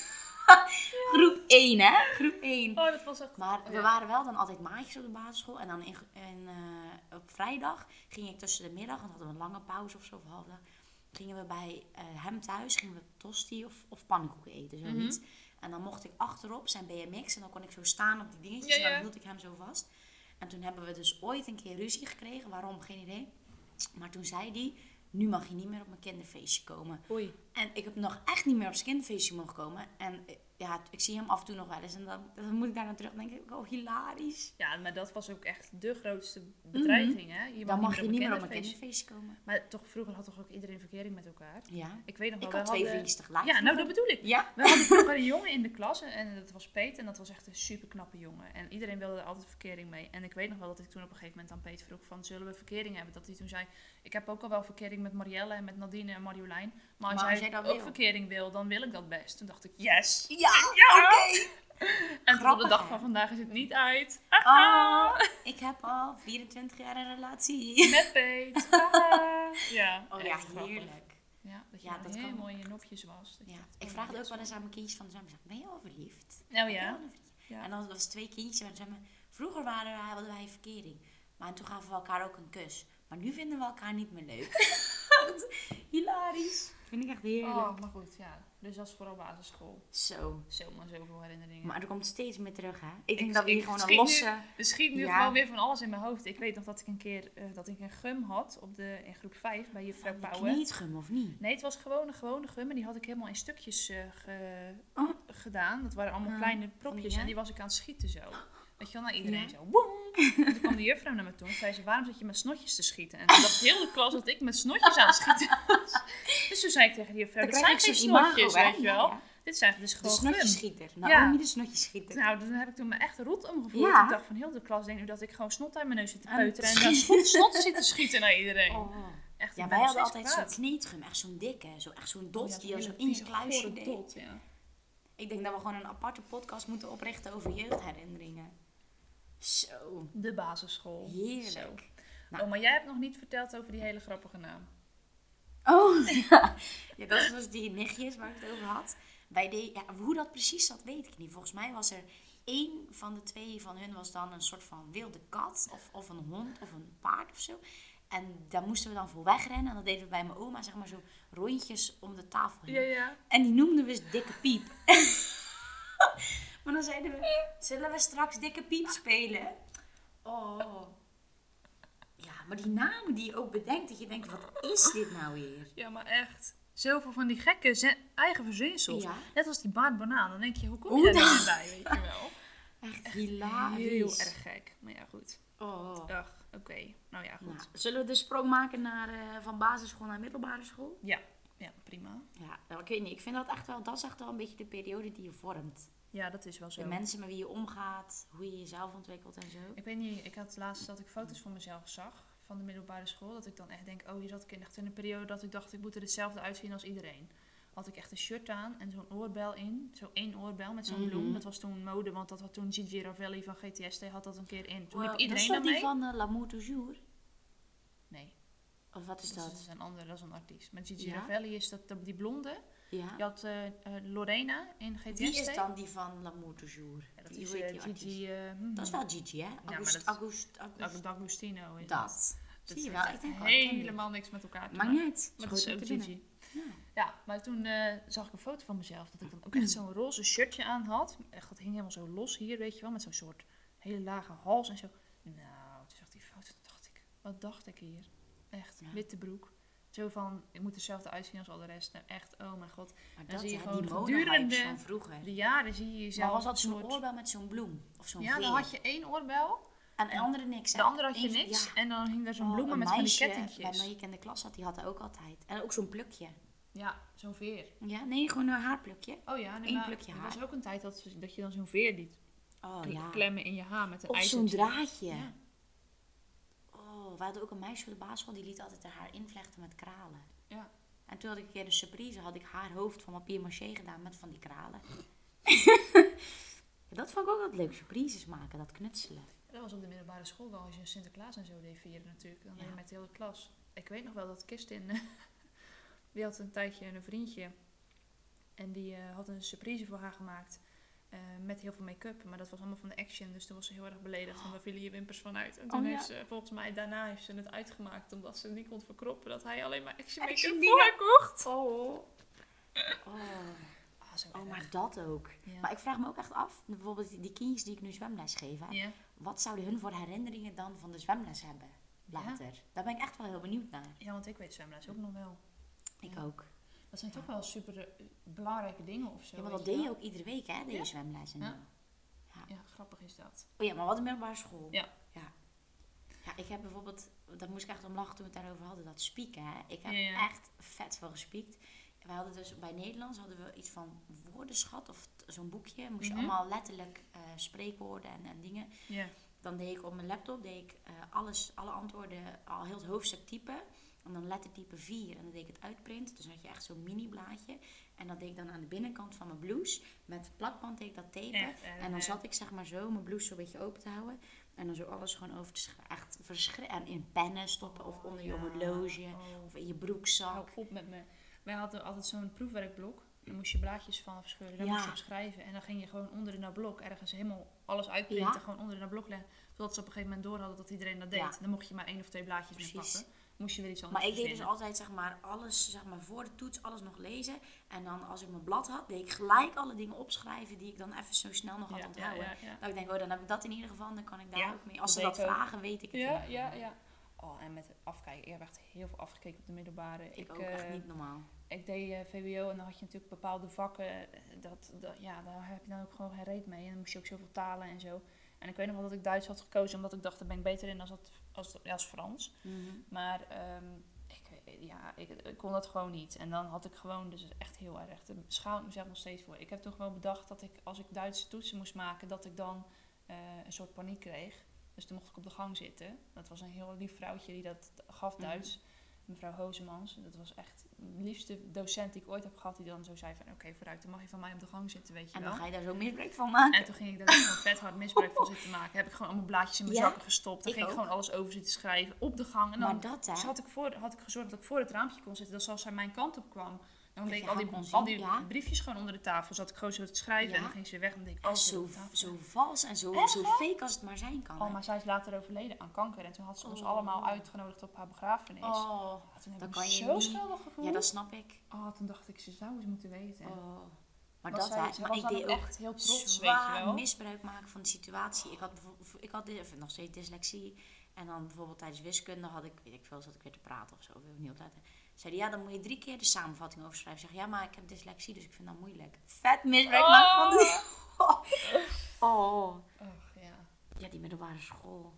Groep één, hè? Groep één. Oh, dat was echt... Maar oh, we ja. waren wel dan altijd maatjes op de basisschool. En dan in, in, uh, op vrijdag ging ik tussen de middag, want hadden we een lange pauze of zo, of half dag, gingen we bij uh, hem thuis, gingen we tosti of, of pannenkoeken eten, zoiets. Mm-hmm. En dan mocht ik achterop zijn B M X en dan kon ik zo staan op die dingetjes. Ja, ja. En dan hield ik hem zo vast. En toen hebben we dus ooit een keer ruzie gekregen. Waarom? Geen idee. Maar toen zei hij, nu mag je niet meer op mijn kinderfeestje komen. Oei. En ik heb nog echt niet meer op zijn kinderfeestje mogen komen. En ja, ik zie hem af en toe nog wel eens. En dan, dan moet ik daar naar terug denken. Oh, hilarisch. Ja, maar dat was ook echt de grootste bedreiging, mm-hmm. hè? Je dan mag je niet meer op mijn kinderfeestje komen. Maar toch, vroeger had toch ook iedereen verkering met elkaar? Ja. Ik weet nog wel. Ik had twee hadden... vriendjes tegelijk. Ja, vroeger. nou dat bedoel ik. Ja? We hadden vroeger een jongen in de klas. En dat was Peet. En dat was echt een super knappe jongen. En iedereen wilde er altijd verkering mee. En ik weet nog wel dat ik toen op een gegeven moment aan Peet vroeg van, zullen we verkering hebben? Dat hij toen zei, ik heb ook al wel verkering met Marielle en met Nadine en Marjolein. Maar als, maar als jij, jij dat ook wil. verkering wil, dan wil ik dat best. Toen dacht ik, yes! Ja, ja. oké! Okay. En tot de dag hè? Van vandaag is het niet uit. Oh, ik heb al vierentwintig jaar een relatie. Met Peet. Ja, oh ja, heerlijk. Ja, dat je ja, dat heel kan. mooi in nopjes was. Ja. Ik vraag het ook wel eens aan mijn kindjes van de zomer. Ben je al verliefd? Oh ja. ja. En dan was twee kindjes. En dan vroeger waren wij, hadden wij verkering. Maar toen gaven we elkaar ook een kus. Maar nu vinden we elkaar niet meer leuk. Hilarisch. Vind ik echt heerlijk. Oh, maar goed, ja. Dus dat is vooral basisschool. Zo. Zo, maar zoveel herinneringen. Maar er komt steeds meer terug, hè? Ik denk ik, dat we hier gewoon een losse... Nu, er schiet nu ja. gewoon weer van alles in mijn hoofd. Ik weet nog dat ik een keer uh, dat ik een gum had op de, in groep vijf bij juffrouw Pauwen. Een kneedgum, of niet? Nee, het was gewoon een gewone gum. En die had ik helemaal in stukjes uh, ge, oh. gedaan. Dat waren allemaal uh, kleine propjes. Ja. En die was ik aan het schieten zo. Weet je wel, naar iedereen ja. zo. Woem! En toen kwam de juffrouw naar me toe en zei ze, waarom zit je met snotjes te schieten? En toen dacht heel de klas dat ik met snotjes aan het schieten was. Dus toen zei ik tegen de juffrouw, dit zijn geen snotjes, weet je wel. Ja, ja. Dit zijn dus gewoon de snotjeschieter. Nou, ja. niet de snotjeschieter. Nou, toen heb ik toen me echt rot omgevoerd. Ja. Ik dacht van heel de klas denkt nu dat ik gewoon snot uit mijn neus zit te peuteren. En dan snot, snot zit te schieten naar iedereen. Oh. Echt, ja, wij hadden altijd zo'n kneedgum. Echt zo'n dikke. Zo, echt zo'n dot oh, ja, die al zo in zijn kluisje deed. Dot, ja. Ik denk dat we gewoon een aparte podcast moeten oprichten over jeugdherinneringen. Zo. De basisschool. Heerlijk. Nou. Oh, maar jij hebt nog niet verteld over die hele grappige naam. Oh, ja. Ja, dat was die nichtjes waar ik het over had. Bij de, ja, hoe dat precies zat, weet ik niet. Volgens mij was er één van de twee van hun was dan een soort van wilde kat. Of, of een hond of een paard of zo. En daar moesten we dan voor wegrennen. En dat deden we bij mijn oma, zeg maar zo rondjes om de tafel heen. Ja, ja. En die noemden we Dikke Piep. Maar dan zeiden we, zullen we straks Dikke Piep spelen? Oh. Ja, maar die namen die je ook bedenkt, dat je denkt, wat is dit nou weer? Ja, maar echt. Zoveel van die gekke ze- eigen verzinsels. Ja. Net als die Baard Banaan. Dan denk je, hoe kom je daar nou bij, weet je wel? Echt, echt hilarisch. Heel erg gek. Maar ja, goed. Oh. Ach, oké. Okay. Nou ja, goed. Nou, zullen we de sprong maken naar, uh, van basisschool naar middelbare school? Ja. Ja, prima. Ja, nou, ik weet niet. Ik vind dat echt wel, dat is echt wel een beetje de periode die je vormt. Ja, dat is wel zo. De mensen met wie je omgaat, hoe je jezelf ontwikkelt en zo. Ik weet niet, ik had laatst dat ik foto's van mezelf zag, van de middelbare school, dat ik dan echt denk, oh, hier zat ik in echt in een periode dat ik dacht, ik moet er hetzelfde uitzien als iedereen. Had ik echt een shirt aan en zo'n oorbel in, zo één oorbel met zo'n mm-hmm. bloem. Dat was toen mode, want dat had toen Gigi Ravelli van G T S T had dat een keer in. Toen wow, liep iedereen is dat daarmee. Die van uh, L'amour toujours? Nee. Of wat is dat? Dat is een andere, dat is een artiest. Met Gigi ja? Ravelli is dat die blonde. Ja. Je had uh, uh, Lorena in G T S T. Wie is dan die van L'amour toujours? Ja, dat die, is uh, die Gigi. Uh, hmm. Dat is wel Gigi, hè? August, ja, August, August. D'Agostino is dat. dat. Dat zie je wel. Ik denk wel helemaal niks met elkaar te maken. Maar niet. Maar dat is ook Gigi. Ja. ja, maar toen uh, zag ik een foto van mezelf dat ik dan ook echt zo'n roze shirtje aan had. Echt, dat hing helemaal zo los hier, weet je wel, met zo'n soort hele lage hals en zo. Nou, toen zag die foto, toen dacht ik, wat dacht ik hier? Echt, ja. Witte broek. Zo van, ik moet hetzelfde uitzien als al de rest. Nou, echt, oh mijn god. Maar dan dat, zie je ja, gewoon die gedurende van vroeger. de jaren zie je jezelf. Maar was dat zo'n soort... oorbel met zo'n bloem? Of zo'n ja, veer? Dan had je één oorbel. En de andere niks. De andere had je Eén, niks. Ja. En dan hing daar zo'n oh, bloemen met meisje, van die kettingjes. Bij mij in de klas had, die had dat ook altijd. En ook zo'n plukje. Ja, zo'n veer. Ja, nee, gewoon een haarplukje. Oh ja, nee, Eén maar plukje haar. Er was ook een tijd dat, dat je dan zo'n veer liet oh, kle- ja. klemmen in je haar met een of ijzertje. zo'n draadje. Ja. Oh. basisschool. We hadden ook een meisje op de basisschool die liet altijd haar haar invlechten met kralen. Ja. En toen had ik een keer de surprise, had ik haar hoofd van papier maché gedaan met van die kralen. Dat vond ik ook altijd leuk, surprises maken, dat knutselen. Dat was op de middelbare school wel, als je Sinterklaas en zo deed vieren natuurlijk. Dan Ja. deed je met de hele klas. Ik weet nog wel dat Kirsten, die had een tijdje een vriendje. En die uh, had een surprise voor haar gemaakt. Uh, met heel veel make-up. Maar dat was allemaal van de Action. Dus toen was ze heel erg beledigd. Want daar vielen je wimpers van uit. En toen Oh, ja. heeft ze, volgens mij, daarna heeft ze het uitgemaakt. Omdat ze niet kon verkroppen. Dat hij alleen maar Action Action make-up dingen. voor haar kocht. Oh. Oh. Ah, zo Oh, erg. maar dat ook. Ja. Maar ik vraag me ook echt af, bijvoorbeeld die- die kindjes die ik nu zwemles geef, hè, Ja. wat zouden hun voor herinneringen dan van de zwemles hebben later? Daar ben ik echt wel heel benieuwd naar. ja, want ik weet zwemles ook nog wel. Ik Ja. ook. Dat zijn toch wel super uh, belangrijke dingen of zo. Ja, maar weet dat je deed je wel. ook iedere week, hè, deed je Ja. zwemles en Ja. zo. Ja, grappig is dat. Oh ja, maar wat een middelbare school. Ja. ja. Ja, ik heb bijvoorbeeld, daar moest ik echt om lachen toen we het daarover hadden, dat spieken, hè. Ik heb Ja, ja. echt vet veel gespiekt. We hadden dus bij Nederlands hadden we iets van woordenschat of t- zo'n boekje. Moest je Mhm. allemaal letterlijk eh, spreekwoorden en, en dingen. Ja. Dan deed ik op mijn laptop deed ik, eh, alles, alle antwoorden, al heel het hoofdstuk typen. En dan lettertype vier. En dan deed ik het uitprinten. Dus dan had je echt zo'n mini blaadje. En dat deed ik dan aan de binnenkant van mijn blouse. Met plakband deed ik dat tapen. Echt, en, en dan eh, zat ik zeg maar zo mijn blouse zo'n beetje open te houden. En dan zo alles gewoon over te schrijven. Echt verschrikkelijk. En in pennen stoppen of onder je ja. horloge. Oh. Of in je broekzak. Hou op met me. Wij hadden altijd zo'n proefwerkblok. Daar moest je blaadjes van afscheuren. Daar Ja. moest je op schrijven. En dan ging je gewoon onder in dat blok ergens helemaal alles uitprinten. Ja. Gewoon onder in dat blok leggen. Totdat ze op een gegeven moment door hadden dat iedereen dat deed. Ja. Dan mocht je maar één of twee blaadjes mee Precies. pakken. Moest je weer iets anders Maar ik deed dus verzinnen. altijd zeg maar alles zeg maar voor de toets, alles nog lezen. En dan als ik mijn blad had, deed ik gelijk alle dingen opschrijven die ik dan even zo snel nog had Ja, onthouden. ja, ja, ja. Dat ik denk, oh dan heb ik dat in ieder geval, dan kan ik daar Ja, ook mee. Als dat ze dat deed ik ook. vragen, weet ik het. Ja, in ieder ja, geval. ja. Oh, en met afkijken. Ik heb echt heel veel afgekeken op de middelbare. Ik, ook eh, echt niet normaal. Ik deed eh, V W O en dan had je natuurlijk bepaalde vakken. eh, Dat, dat, ja, daar heb je dan ook gewoon geen reet mee. En dan moest je ook zoveel talen en zo. En ik weet nog wel dat ik Duits had gekozen, omdat ik dacht, daar ben ik beter in als, dat, als, ja, als Frans. Mhm. Maar ehm, ik, ja, ik, ik kon dat gewoon niet. En dan had ik gewoon, dus echt heel erg, daar schaam ik mezelf nog steeds voor. Ik heb toch wel bedacht dat ik, als ik Duitse toetsen moest maken, dat ik dan eh, een soort paniek kreeg. Dus toen mocht ik op de gang zitten. Dat was een heel lief vrouwtje die dat gaf, Duits. Mevrouw Hozemans. Dat was echt de liefste docent die ik ooit heb gehad. Die dan zo zei van, oké, vooruit, dan mag je van mij op de gang zitten, weet je En wel. dan ga je daar zo misbruik van maken. En toen ging ik daar dus gewoon vet hard misbruik van zitten maken. Heb ik gewoon allemaal blaadjes in mijn Ja, zakken gestopt. Dan ik ging ik ook. gewoon alles over zitten schrijven op de gang. En dan Maar dat, hè? dus had, ik voor, had ik gezorgd dat ik voor het raampje kon zitten. Dat als zij mijn kant op kwam. Dan Dat deed je ik al haar die, kon zien, al die ja. briefjes gewoon onder de tafel. Zat ik gewoon zo te schrijven. Ja. En dan ging ze weer weg. En dan deed ik Oh, alles weer zo, op de tafel. zo vals en zo, Echt, zo hè? fake als het maar zijn kan. Oh, hè? maar zij is later overleden aan kanker. En toen had ze ons Oh. allemaal uitgenodigd op haar begrafenis. Oh, Ja, toen heb dan ik kan me je zo niet- schuldig gevoeld. ja, dat snap ik. Oh, toen dacht ik, ze zou het moeten weten. Oh. Maar Was dat, zij- hè, ze maar was ik dan deed ook ook echt heel trots, weet je zwaar wel. misbruik maken van de situatie. Ik had, bijvoorbeeld- ik had of nog steeds dyslexie. En dan bijvoorbeeld tijdens wiskunde had ik, weet ik veel, zat ik weer te praten of zo. Of niet opletten. Zeiden ja, dan moet je drie keer de samenvatting overschrijven. Ik zeg ja, maar ik heb dyslexie, dus ik vind dat moeilijk. Vet misbruik Oh. maken van de... oh. Och, ja. Ja, die middelbare school.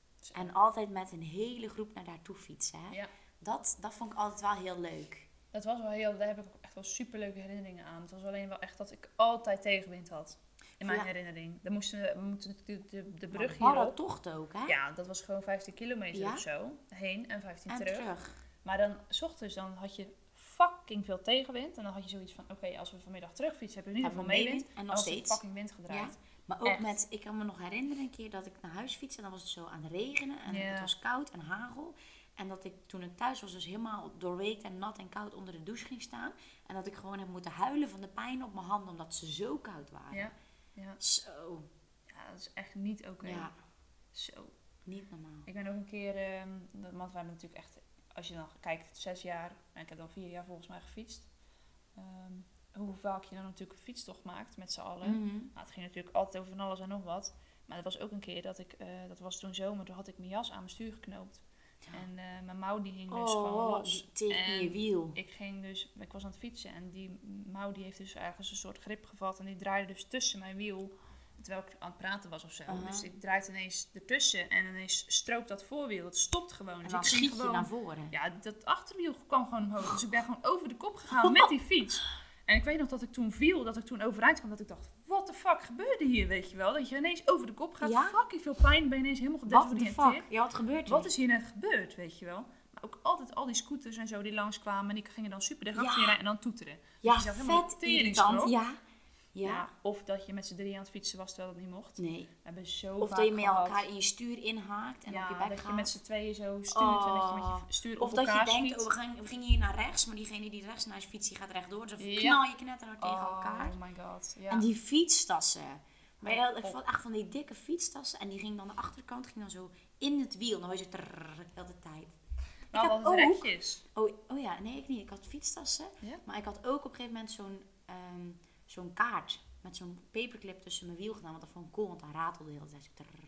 En altijd met een hele groep naar daartoe fietsen. Hè? Ja. Dat, dat vond ik altijd wel heel leuk. Dat was wel heel, daar heb ik ook echt wel superleuke herinneringen aan. Het was alleen wel echt dat ik altijd tegenwind had. In mijn Ja. herinnering. Dan moesten we, we moeten de, de, de Maar brug barre hierop. tocht ook, hè? Ja, dat was gewoon vijftien kilometer Ja? of zo. Heen en vijftien en terug. terug. Maar dan, 's ochtends, dan had je fucking veel tegenwind. En dan had je zoiets van, oké, als we vanmiddag terugfietsen, hebben we in ieder Hebben geval we meewind. meewind en Dan nog was de steeds. fucking wind gedraaid. Maar ook Echt. met, ik kan me nog herinneren een keer dat ik naar huis fietste. En dan was het zo aan het regenen. En Ja. het was koud en hagel. En dat ik toen ik thuis was dus helemaal doorweekt en nat en koud onder de douche ging staan. En dat ik gewoon heb moeten huilen van de pijn op mijn handen. Omdat ze zo koud waren. Ja, ja. Zo. Ja, dat is echt niet oké. Ja, Zo. niet normaal. Ik ben ook een keer, ehm, want we hebben natuurlijk echt, als je dan kijkt, zes jaar, en ik heb dan vier jaar volgens mij gefietst. Ehm, hoe vaak je dan natuurlijk een fietstocht maakt met z'n allen. Mhm. Nou, het ging natuurlijk altijd over van alles en nog wat. Maar er was ook een keer dat ik, eh, dat was toen zomer, toen had ik mijn jas aan mijn stuur geknoopt. En eh, mijn mouw die hing dus gewoon Oh, los. die tegen En je wiel. Ik ging dus, ik was aan het fietsen en die mouw die heeft dus ergens een soort grip gevat. En die draaide dus tussen mijn wiel, terwijl ik aan het praten was of zo. Aha. Dus ik draaide ineens ertussen en ineens stroopt dat voorwiel. Het stopt gewoon. En Dus dan ik ging schiet je gewoon, naar voren. ja, dat achterwiel kwam gewoon omhoog. Dus ik ben gewoon over de kop gegaan met die fiets. En ik weet nog dat ik toen viel, dat ik toen overeind kwam, dat ik dacht, wat what the fuck gebeurde hier, weet je wel? Dat je ineens over de kop gaat, Ja? fucking veel pijn, ben je ineens helemaal What the gedesoriënteerd. fuck? Ja, wat gebeurt er? Wat is hier net gebeurd, weet je wel? Maar ook altijd al die scooters en zo die langskwamen, en die gingen dan super dicht Ja. achter je rijden en dan toeteren. Ja, Dus je zag helemaal vet de tering irritant. schrok. Ja. Ja. Ja. Of dat je met z'n drieën aan het fietsen was terwijl dat niet mocht. Nee. We hebben zo Of vaak dat je met gehad. elkaar in je stuur inhaakt en ja, op je bek dat gaat. je met z'n tweeën zo stuurt en dat je met je stuur Of op dat je elkaar denkt, schiet. oh, we, gaan, we gingen hier naar rechts, maar diegene die rechts naar je fiets, die gaat rechtdoor. Dus dan Ja. knal je knetterhard tegen Oh elkaar. my god. Ja. En die fietstassen. Maar ja, ik Op. vond echt van die dikke fietstassen. En die ging dan de achterkant ging dan zo in het wiel. Dan was je trrrr de hele tijd. Nou, ik wat had het ook- rekjes. Oh, oh ja, nee, ik niet. Ik had fietstassen. Ja? Maar ik had ook op een gegeven moment zo'n ehm, zo'n kaart. Met zo'n paperclip tussen mijn wiel gedaan. Want dat vond ik cool, want dan ratelde de hele tijd. Zo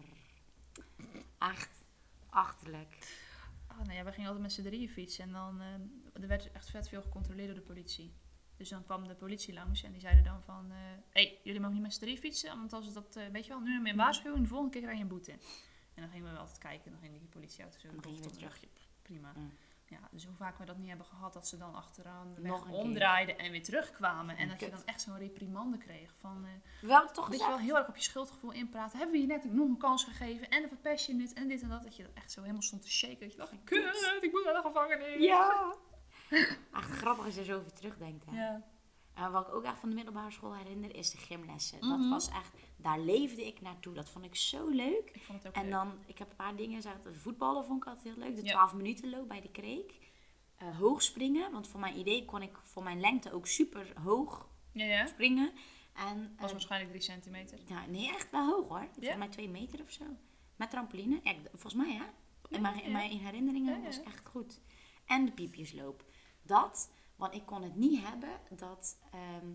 trrrr. Echt achterlijk. Oh, nou ja, we gingen altijd met z'n drieën fietsen. En dan eh, er werd echt vet veel gecontroleerd door de politie. Dus dan kwam de politie langs en die zeiden dan van... Hé, hey, jullie mogen niet met z'n drieën fietsen. Want als het dat, eh, weet je wel, nu meer een waarschuwing. De volgende keer krijg je een boete. En dan gingen we altijd kijken. En dan ging die politieauto zo En dan ging je tot weer terug. terug. Prima. Ja. Ja, dus hoe vaak we dat niet hebben gehad, dat ze dan achteraan de Nog weg een keer. omdraaiden en weer terugkwamen. En dat je Kut. dan echt zo'n reprimande kreeg van... eh, We hadden toch dat je gezegd. wel heel erg op je schuldgevoel inpraten. Hebben we je net nog een kans gegeven? En dan verpest je het en dit en dat. Dat je echt zo helemaal stond te shaken. Dat je dacht, kut, ik moet naar de gevangenis. Ja. Echt grappig als je er zo over terugdenkt. Hè. Ja. En wat ik ook echt van de middelbare school herinner, is de gymlessen. Mhm. Dat was echt, daar leefde ik naartoe. Dat vond ik zo leuk. Ik vond het ook En leuk. dan, ik heb een paar dingen gezegd. Voetballen vond ik altijd heel leuk. De Ja. twaalf minuten loop bij de Kreek. Uh, hoog springen. Want voor mijn idee kon ik voor mijn lengte ook super hoog Ja, ja. springen. En, Was uh, waarschijnlijk drie centimeter. ja, nee, echt wel hoog hoor. Volgens mij twee meter of zo. Met trampoline. Ja, ik- volgens mij hè. In mijn, in ja. mijn herinneringen Ja, ja. was echt goed. En de piepjesloop. Dat, want ik kon het niet hebben dat ehm,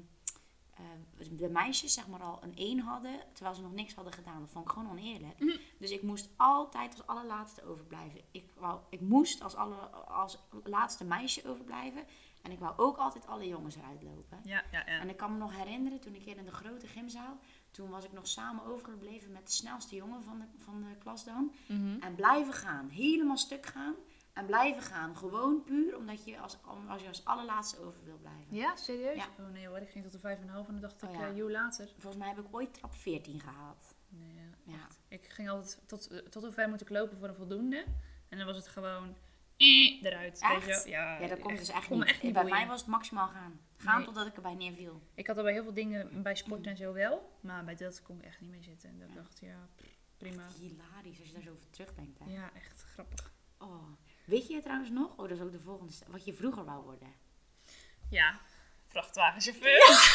ehm, de meisjes zeg maar al een één hadden, terwijl ze nog niks hadden gedaan. Dat vond ik gewoon oneerlijk. Mhm. Dus ik moest altijd als allerlaatste overblijven. Ik, wou, ik moest als, alle, als laatste meisje overblijven. En ik wou ook altijd alle jongens eruit lopen. Ja, ja, ja. En ik kan me nog herinneren, toen ik hier in de grote gymzaal, toen was ik nog samen overgebleven met de snelste jongen van de, van de klas dan. Mhm. En blijven gaan, helemaal stuk gaan. En blijven gaan, gewoon puur omdat je als, als, je als allerlaatste over wil blijven. Ja, serieus? Ja. Oh nee hoor, ik ging tot de vijf en een half en dan dacht Oh ik, ja. eh joe, later. Volgens mij heb ik ooit trap veertien gehaald. Nee, ja, Ja. echt. Ik ging altijd, tot, eh, tot hoe ver moet ik lopen voor een voldoende? En dan was het gewoon, eh, eruit. Echt? Weet je? Ja, Ja, dat komt dus echt kon me niet. echt niet Bij boeien. mij was het maximaal gaan. Gaan Nee. totdat ik erbij neerviel. Ik had er bij heel veel dingen, bij sport en zo wel. Maar bij dat kon ik echt niet mee zitten. En dan dacht ik, ja, pff, prima. Hilarisch als je daar zo over terugdenkt. Hè? Ja, echt grappig. Oh. Weet je trouwens nog, oh dat is ook de volgende stap, wat je vroeger wou worden? Ja, vrachtwagenchauffeur.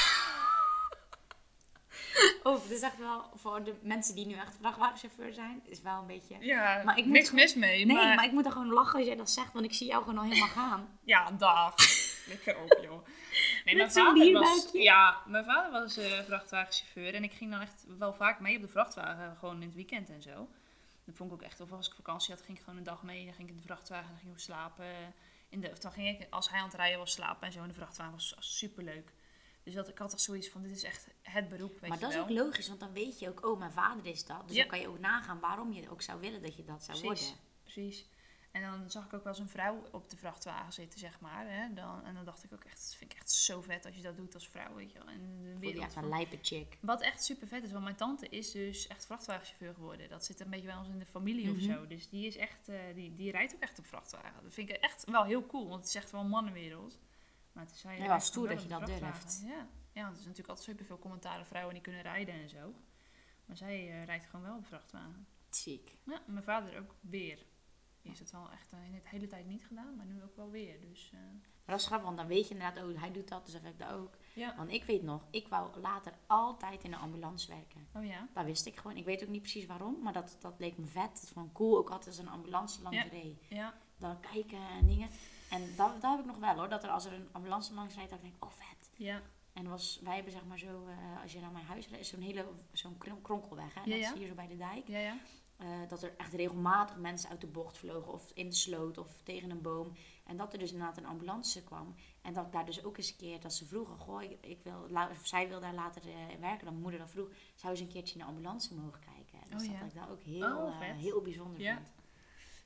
Oh, dat is echt wel, voor de mensen die nu echt vrachtwagenchauffeur zijn, is wel een beetje... Ja, Maar ik moet niks gewoon- mis mee. Nee, maar, maar ik moet er gewoon lachen als jij dat zegt, want ik zie jou gewoon al helemaal gaan. Ja, dag. Lekker op, joh. Nee, Met mijn zo'n vader was, bierbuikje. ja, mijn vader was eh, vrachtwagenchauffeur. En ik ging dan echt wel vaak mee op de vrachtwagen. Gewoon in het weekend en zo. Dat vond ik ook echt. Of als ik vakantie had, ging ik gewoon een dag mee. Dan ging ik in de vrachtwagen en dan ging ik slapen. In de, of dan ging ik, als hij aan het rijden was, slapen en zo in de vrachtwagen. Was super leuk. Dus dat, ik had echt zoiets van, dit is echt het beroep, weet Maar je dat is wel. ook logisch, want dan weet je ook, oh, mijn vader is dat. Dus Ja. dan kan je ook nagaan waarom je ook zou willen dat je dat zou Precies, worden. precies. En dan zag ik ook wel eens een vrouw op de vrachtwagen zitten, zeg maar. Hè? Dan, en dan dacht ik ook echt, dat vind ik echt zo vet als je dat doet als vrouw, weet je wel. En de Voel je wereld echt van- een lijpe chick. Wat echt super vet is, want mijn tante is dus echt vrachtwagenchauffeur geworden. Dat zit een beetje bij ons in de familie of Mhm. zo. Dus die is echt, eh, die, die rijdt ook echt op vrachtwagen. Dat vind ik echt wel heel cool, want het is echt wel een mannenwereld. Maar het is zij Ja, rijdt wel gewoon stoer wel dat je op de dat vrachtwagen. durft. Ja. ja, want er is natuurlijk altijd superveel commentaren vrouwen die kunnen rijden en zo. Maar zij eh, rijdt gewoon wel op vrachtwagen. Chic. Ja, en mijn vader ook weer. Die heeft het wel echt eh, de hele tijd niet gedaan, maar nu ook wel weer. Dus, eh, Maar dat is grappig, want dan weet je inderdaad, oh, hij doet dat, dus dan wil ik dat ook. ja. Want ik weet nog, ik wou later altijd in de ambulance werken. Oh ja. Dat wist ik gewoon. Ik weet ook niet precies waarom, maar dat, dat leek me vet. Het is gewoon cool, ook altijd als een ambulance langs Ja. reed. Ja. Dan kijken en dingen. En dat, dat heb ik nog wel hoor, dat er als er een ambulance langs rijdt, dat ik denk, oh vet. Ja. En was, wij hebben zeg maar zo, eh, als je naar mijn huis rijdt, is zo'n hele, zo'n kron- kronkelweg, hè. Ja, Net ja. hier zo bij de dijk. Ja, ja. Eh, dat er echt regelmatig mensen uit de bocht vlogen of in de sloot of tegen een boom. En dat er dus inderdaad een ambulance kwam. En dat ik daar dus ook eens een keer, dat ze vroegen, goh, ik, ik wil, la- of zij wil daar later eh, werken. Dan mijn moeder dat vroeg, zou ze een keertje in de ambulance mogen kijken. Dus Oh, dat ja. ik dat ook heel, Oh, eh, vet. heel bijzonder Ja. vond.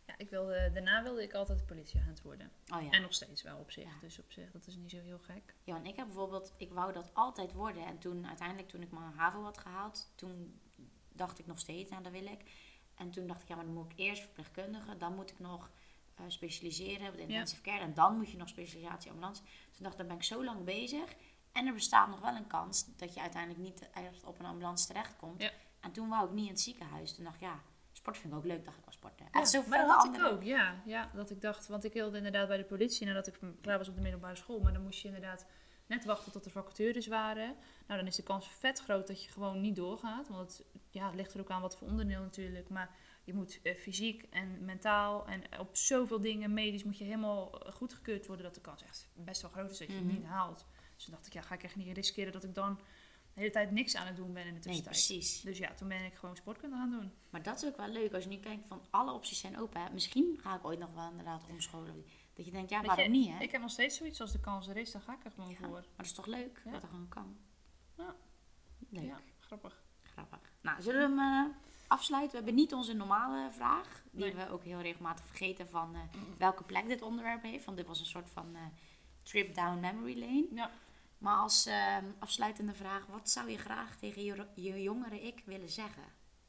Ja, ik wilde, daarna wilde ik altijd politieagent worden. Oh ja. En nog steeds wel op zich. Ja. Dus op zich, dat is niet zo heel gek. Ja, want ik heb bijvoorbeeld, ik wou dat altijd worden. En toen uiteindelijk, toen ik mijn HAVO had gehaald, toen dacht ik nog steeds, nou dat wil ik. En toen dacht ik, ja, maar dan moet ik eerst verpleegkundige. Dan moet ik nog uh, specialiseren op de intensive care. En dan moet je nog specialisatie ambulance. Dus ik dacht, dan ben ik zo lang bezig. En er bestaat nog wel een kans dat je uiteindelijk niet echt op een ambulance terechtkomt. Ja. En toen wou ik niet in het ziekenhuis. Toen dacht ik, ja, sport vind ik ook leuk, dacht ik al sporten. Ja, Echt zo maar dat veel had andere... ik ook, ja, ja. Dat ik dacht, want ik wilde inderdaad bij de politie nadat ik klaar was op de middelbare school. Maar dan moest je inderdaad net wachten tot er vacatures waren. Nou, dan is de kans vet groot dat je gewoon niet doorgaat. Want het, ja, het ligt er ook aan wat voor onderdeel natuurlijk. Maar je moet uh, fysiek en mentaal en op zoveel dingen, medisch, moet je helemaal goedgekeurd worden. Dat de kans echt best wel groot is dat je Mm-hmm. het niet haalt. Dus toen dacht ik, ja, ga ik echt niet riskeren dat ik dan de hele tijd niks aan het doen ben in de Nee, tussentijd. precies. Dus ja, toen ben ik gewoon sportkunde gaan doen. Maar dat is ook wel leuk als je nu kijkt van alle opties zijn open. Hè. Misschien ga ik ooit nog wel inderdaad omscholen. Dat je denkt, ja, Weet waarom je, niet, hè? Ik heb nog steeds zoiets, als de kans er is, dan ga ik er gewoon Ja, voor. maar dat is toch leuk Ja. dat er gewoon kan. Ja. Leuk, Ja, grappig. grappig. Nou, zullen we hem uh, afsluiten? We hebben niet onze normale vraag. Die Nee. we ook heel regelmatig vergeten van uh, welke plek dit onderwerp heeft. Want dit was een soort van uh, trip down memory lane. Ja. Maar als uh, afsluitende vraag, wat zou je graag tegen je, je jongere ik willen zeggen?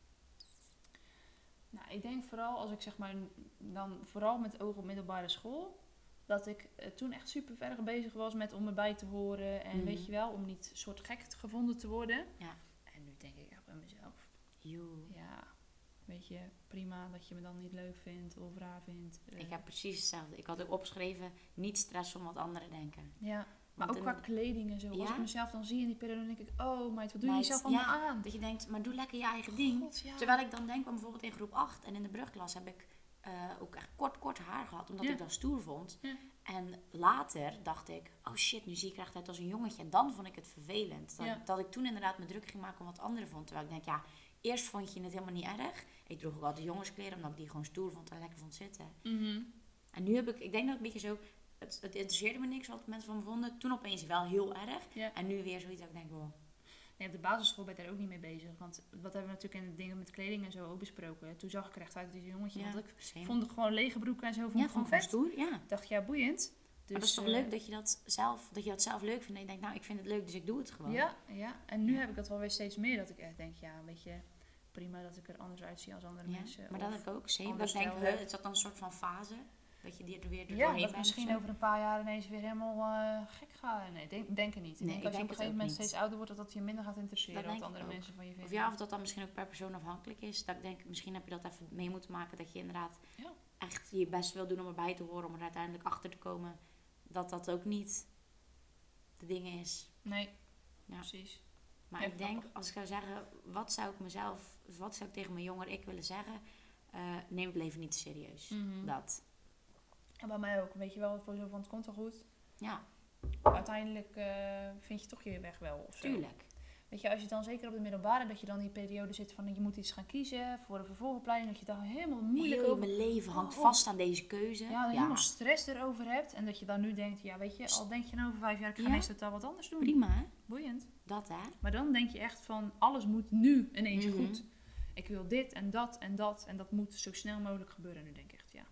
Nou, ik denk vooral als ik zeg maar, dan vooral met oog op middelbare school, dat ik uh, toen echt super erg bezig was met om erbij te horen. En Mhm. weet je wel, om niet soort gek gevonden te worden. Ja. En nu denk ik echt bij mezelf, Joe. ja, weet je, prima dat je me dan niet leuk vindt of raar vindt. Uh, Ik heb precies hetzelfde. Ik had ook opgeschreven, niet stress om wat anderen denken. Ja, maar Want ook qua een- kleding en zo. Als Ja? ik mezelf dan zie in die periode, dan denk ik, oh meid, wat doe je Meid, jezelf allemaal ja, aan? Dat je denkt, maar doe lekker je eigen ding. God, ja. Terwijl ik dan denk, want bijvoorbeeld in groep acht en in de brugklas heb ik uh, ook echt kort, kort haar gehad. Omdat Ja. ik dat stoer vond. Ja. En later dacht ik, oh shit, nu zie ik er echt uit als een jongetje. En dan vond ik het vervelend. Dat, Ja. dat ik toen inderdaad me druk ging maken om wat anderen vond. Terwijl ik denk, ja, eerst vond je het helemaal niet erg. Ik droeg ook altijd jongenskleren, omdat ik die gewoon stoer vond en lekker vond zitten. Mhm. En nu heb ik, ik denk dat ik een beetje zo, het, het interesseerde me niks wat mensen van me vonden. Toen opeens wel heel erg. Ja. En nu weer zoiets dat ik denk, wow. Nee, op de basisschool ben ik daar ook niet mee bezig. Want wat hebben we natuurlijk in de dingen met kleding en zo ook besproken. Toen zag ik er echt uit als een jongetje. Ja, want ik same. vond het gewoon lege broeken en zo vond Ja, ik gewoon vond ik vet. stoer, ja. Ik dacht, ja, boeiend. Dus, Maar dat is toch eh, leuk dat je dat, zelf, dat je dat zelf leuk vindt. En je denkt, nou, ik vind het leuk, dus ik doe het gewoon. Ja, ja, en nu Ja. heb ik dat wel weer steeds meer. Dat ik echt denk, ja, weet je, prima dat ik er anders uitzie als andere Ja, mensen. maar Of- dat heb ik ook. Zeker. Dat anders ik denk, stijl huh, heb. is dat dan een soort van fase? Dat je die er weer Ja, doorheen dat bent ik of misschien zo? over een paar jaar ineens weer helemaal eh, gek ga. Nee, denk, denk er niet. Ik Nee, denk ik als je denk op het een gegeven ook moment niet. steeds ouder wordt, dat dat je minder gaat interesseren Dat wat denk ik andere ook. mensen van je vinden. Of ja, of dat dan misschien ook per persoon afhankelijk is. Dat ik denk, misschien heb je dat even mee moeten maken. Dat je inderdaad Ja. echt je best wil doen om erbij te horen. Om er uiteindelijk achter te komen dat dat ook niet de ding is. Nee, Ja. precies. Maar Ja, ik denk, grappig. als ik zou zeggen, wat zou ik mezelf, wat zou ik tegen mijn jonger ik willen zeggen? Uh, neem het leven niet te serieus. Mhm. Dat. En bij mij ook, weet je wel, voor zo van het komt wel goed. Ja, Uiteindelijk eh, vind je toch je weg wel of zo. tuurlijk. Weet je, als je dan zeker op de middelbare, dat je dan in die periode zit van je moet iets gaan kiezen voor een vervolgopleiding, dat je daar helemaal moeilijk Heel over mijn leven hangt Oh. vast aan deze keuze. ja, dan helemaal stress erover hebt. En dat je dan nu denkt, ja weet je, al denk je nou over vijf jaar, ik ga Ja. ineens totaal wat anders doen. Prima, hè? Boeiend. Dat, hè? Maar dan denk je echt van, alles moet nu ineens Mhm. goed. Ik wil dit en dat en dat en dat moet zo snel mogelijk gebeuren. En nu denk ik echt, ja,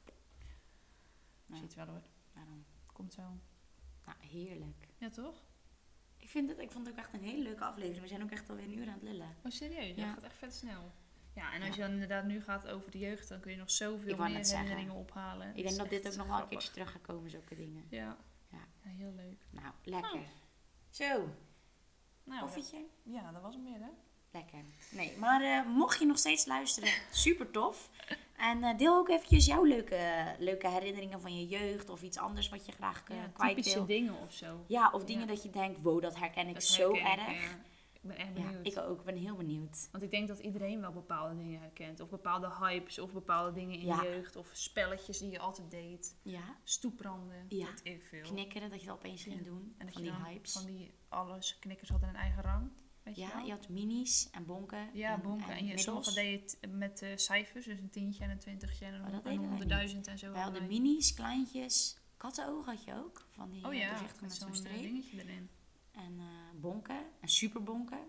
Ja. ziet wel hoor, Daarom. komt zo. Nou, heerlijk. Ja toch? Ik, vind het, ik vond het ook echt een hele leuke aflevering. We zijn ook echt alweer een uur aan het lullen. Oh serieus, Ja. dat gaat echt vet snel. Ja, en als Ja. je dan inderdaad nu gaat over de jeugd, dan kun je nog zoveel Ik wou meer net zeggen. herinneringen ophalen. Ik is denk dat dit echt ook nog wel een grappig. keertje terug gaat komen, zulke dingen. Ja. Ja. Ja, heel leuk. Nou, lekker. Oh. Zo, Nou, koffietje? dat- ja, dat was hem weer hè. Lekker. Nee, maar eh, mocht je nog steeds luisteren, super tof. En eh, deel ook eventjes jouw leuke, leuke herinneringen van je jeugd of iets anders wat je graag eh, Ja, kwijt typische wil. dingen of zo. Ja, of dingen Ja. dat je denkt, wow, dat herken ik Dat zo herken ik, erg. ja. Ik ben echt Ja, benieuwd. ik ook. Ik ben heel benieuwd. Want ik denk dat iedereen wel bepaalde dingen herkent. Of bepaalde hypes, of bepaalde dingen in Ja. de jeugd. Of spelletjes die je altijd deed. Ja, Stoepranden, Ja. weet ik veel. knikkeren, dat je dat opeens ging Ja. doen. En dat van je die dan hypes. van die alles, knikkers hadden een eigen rang. Weet je Ja, wel? je had minis en bonken. Ja, en, bonken. En, je, middels. sommige deed je het met eh, cijfers. Dus een tientje en een twintigje en een, Oh, dat hon- deden een wij honderdduizend en zo. Wij hadden hadden minis, kleintjes. Kattenoog had je ook. Van die wij. Oh eh, ja, doorzichtige met met zo'n zo'n eh, streep. dingetje erin. En eh, bonken. En superbonken.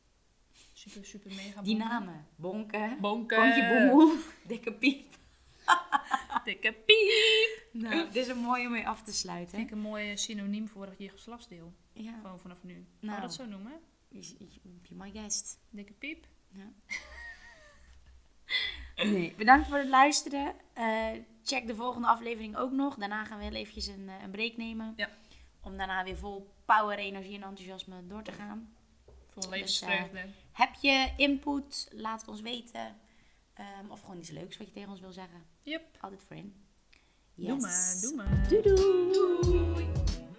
Super, super mega Die bonken. namen. Bonken. Bonken. Kontje boemel. Dikke piep. Dikke piep. Nou, dit is een mooie om mee af te sluiten. Vind ik een mooi synoniem voor je geslachtsdeel. Ja. Gewoon vanaf nu. Gaan Nou. we dat zo noemen? Be my guest. Dikke piep. Ja. Nee, bedankt voor het luisteren. Uh, check de volgende aflevering ook nog. Daarna gaan we heel eventjes een, een break nemen. Ja. Om daarna weer vol power, energie en enthousiasme door te gaan. Vol levensvreugde. Dus, uh, heb je input? Laat het ons weten. Um, of gewoon iets leuks wat je tegen ons wil zeggen. Yep. Altijd voor in. Yes. Doe maar, doe maar. Doei doei. doei.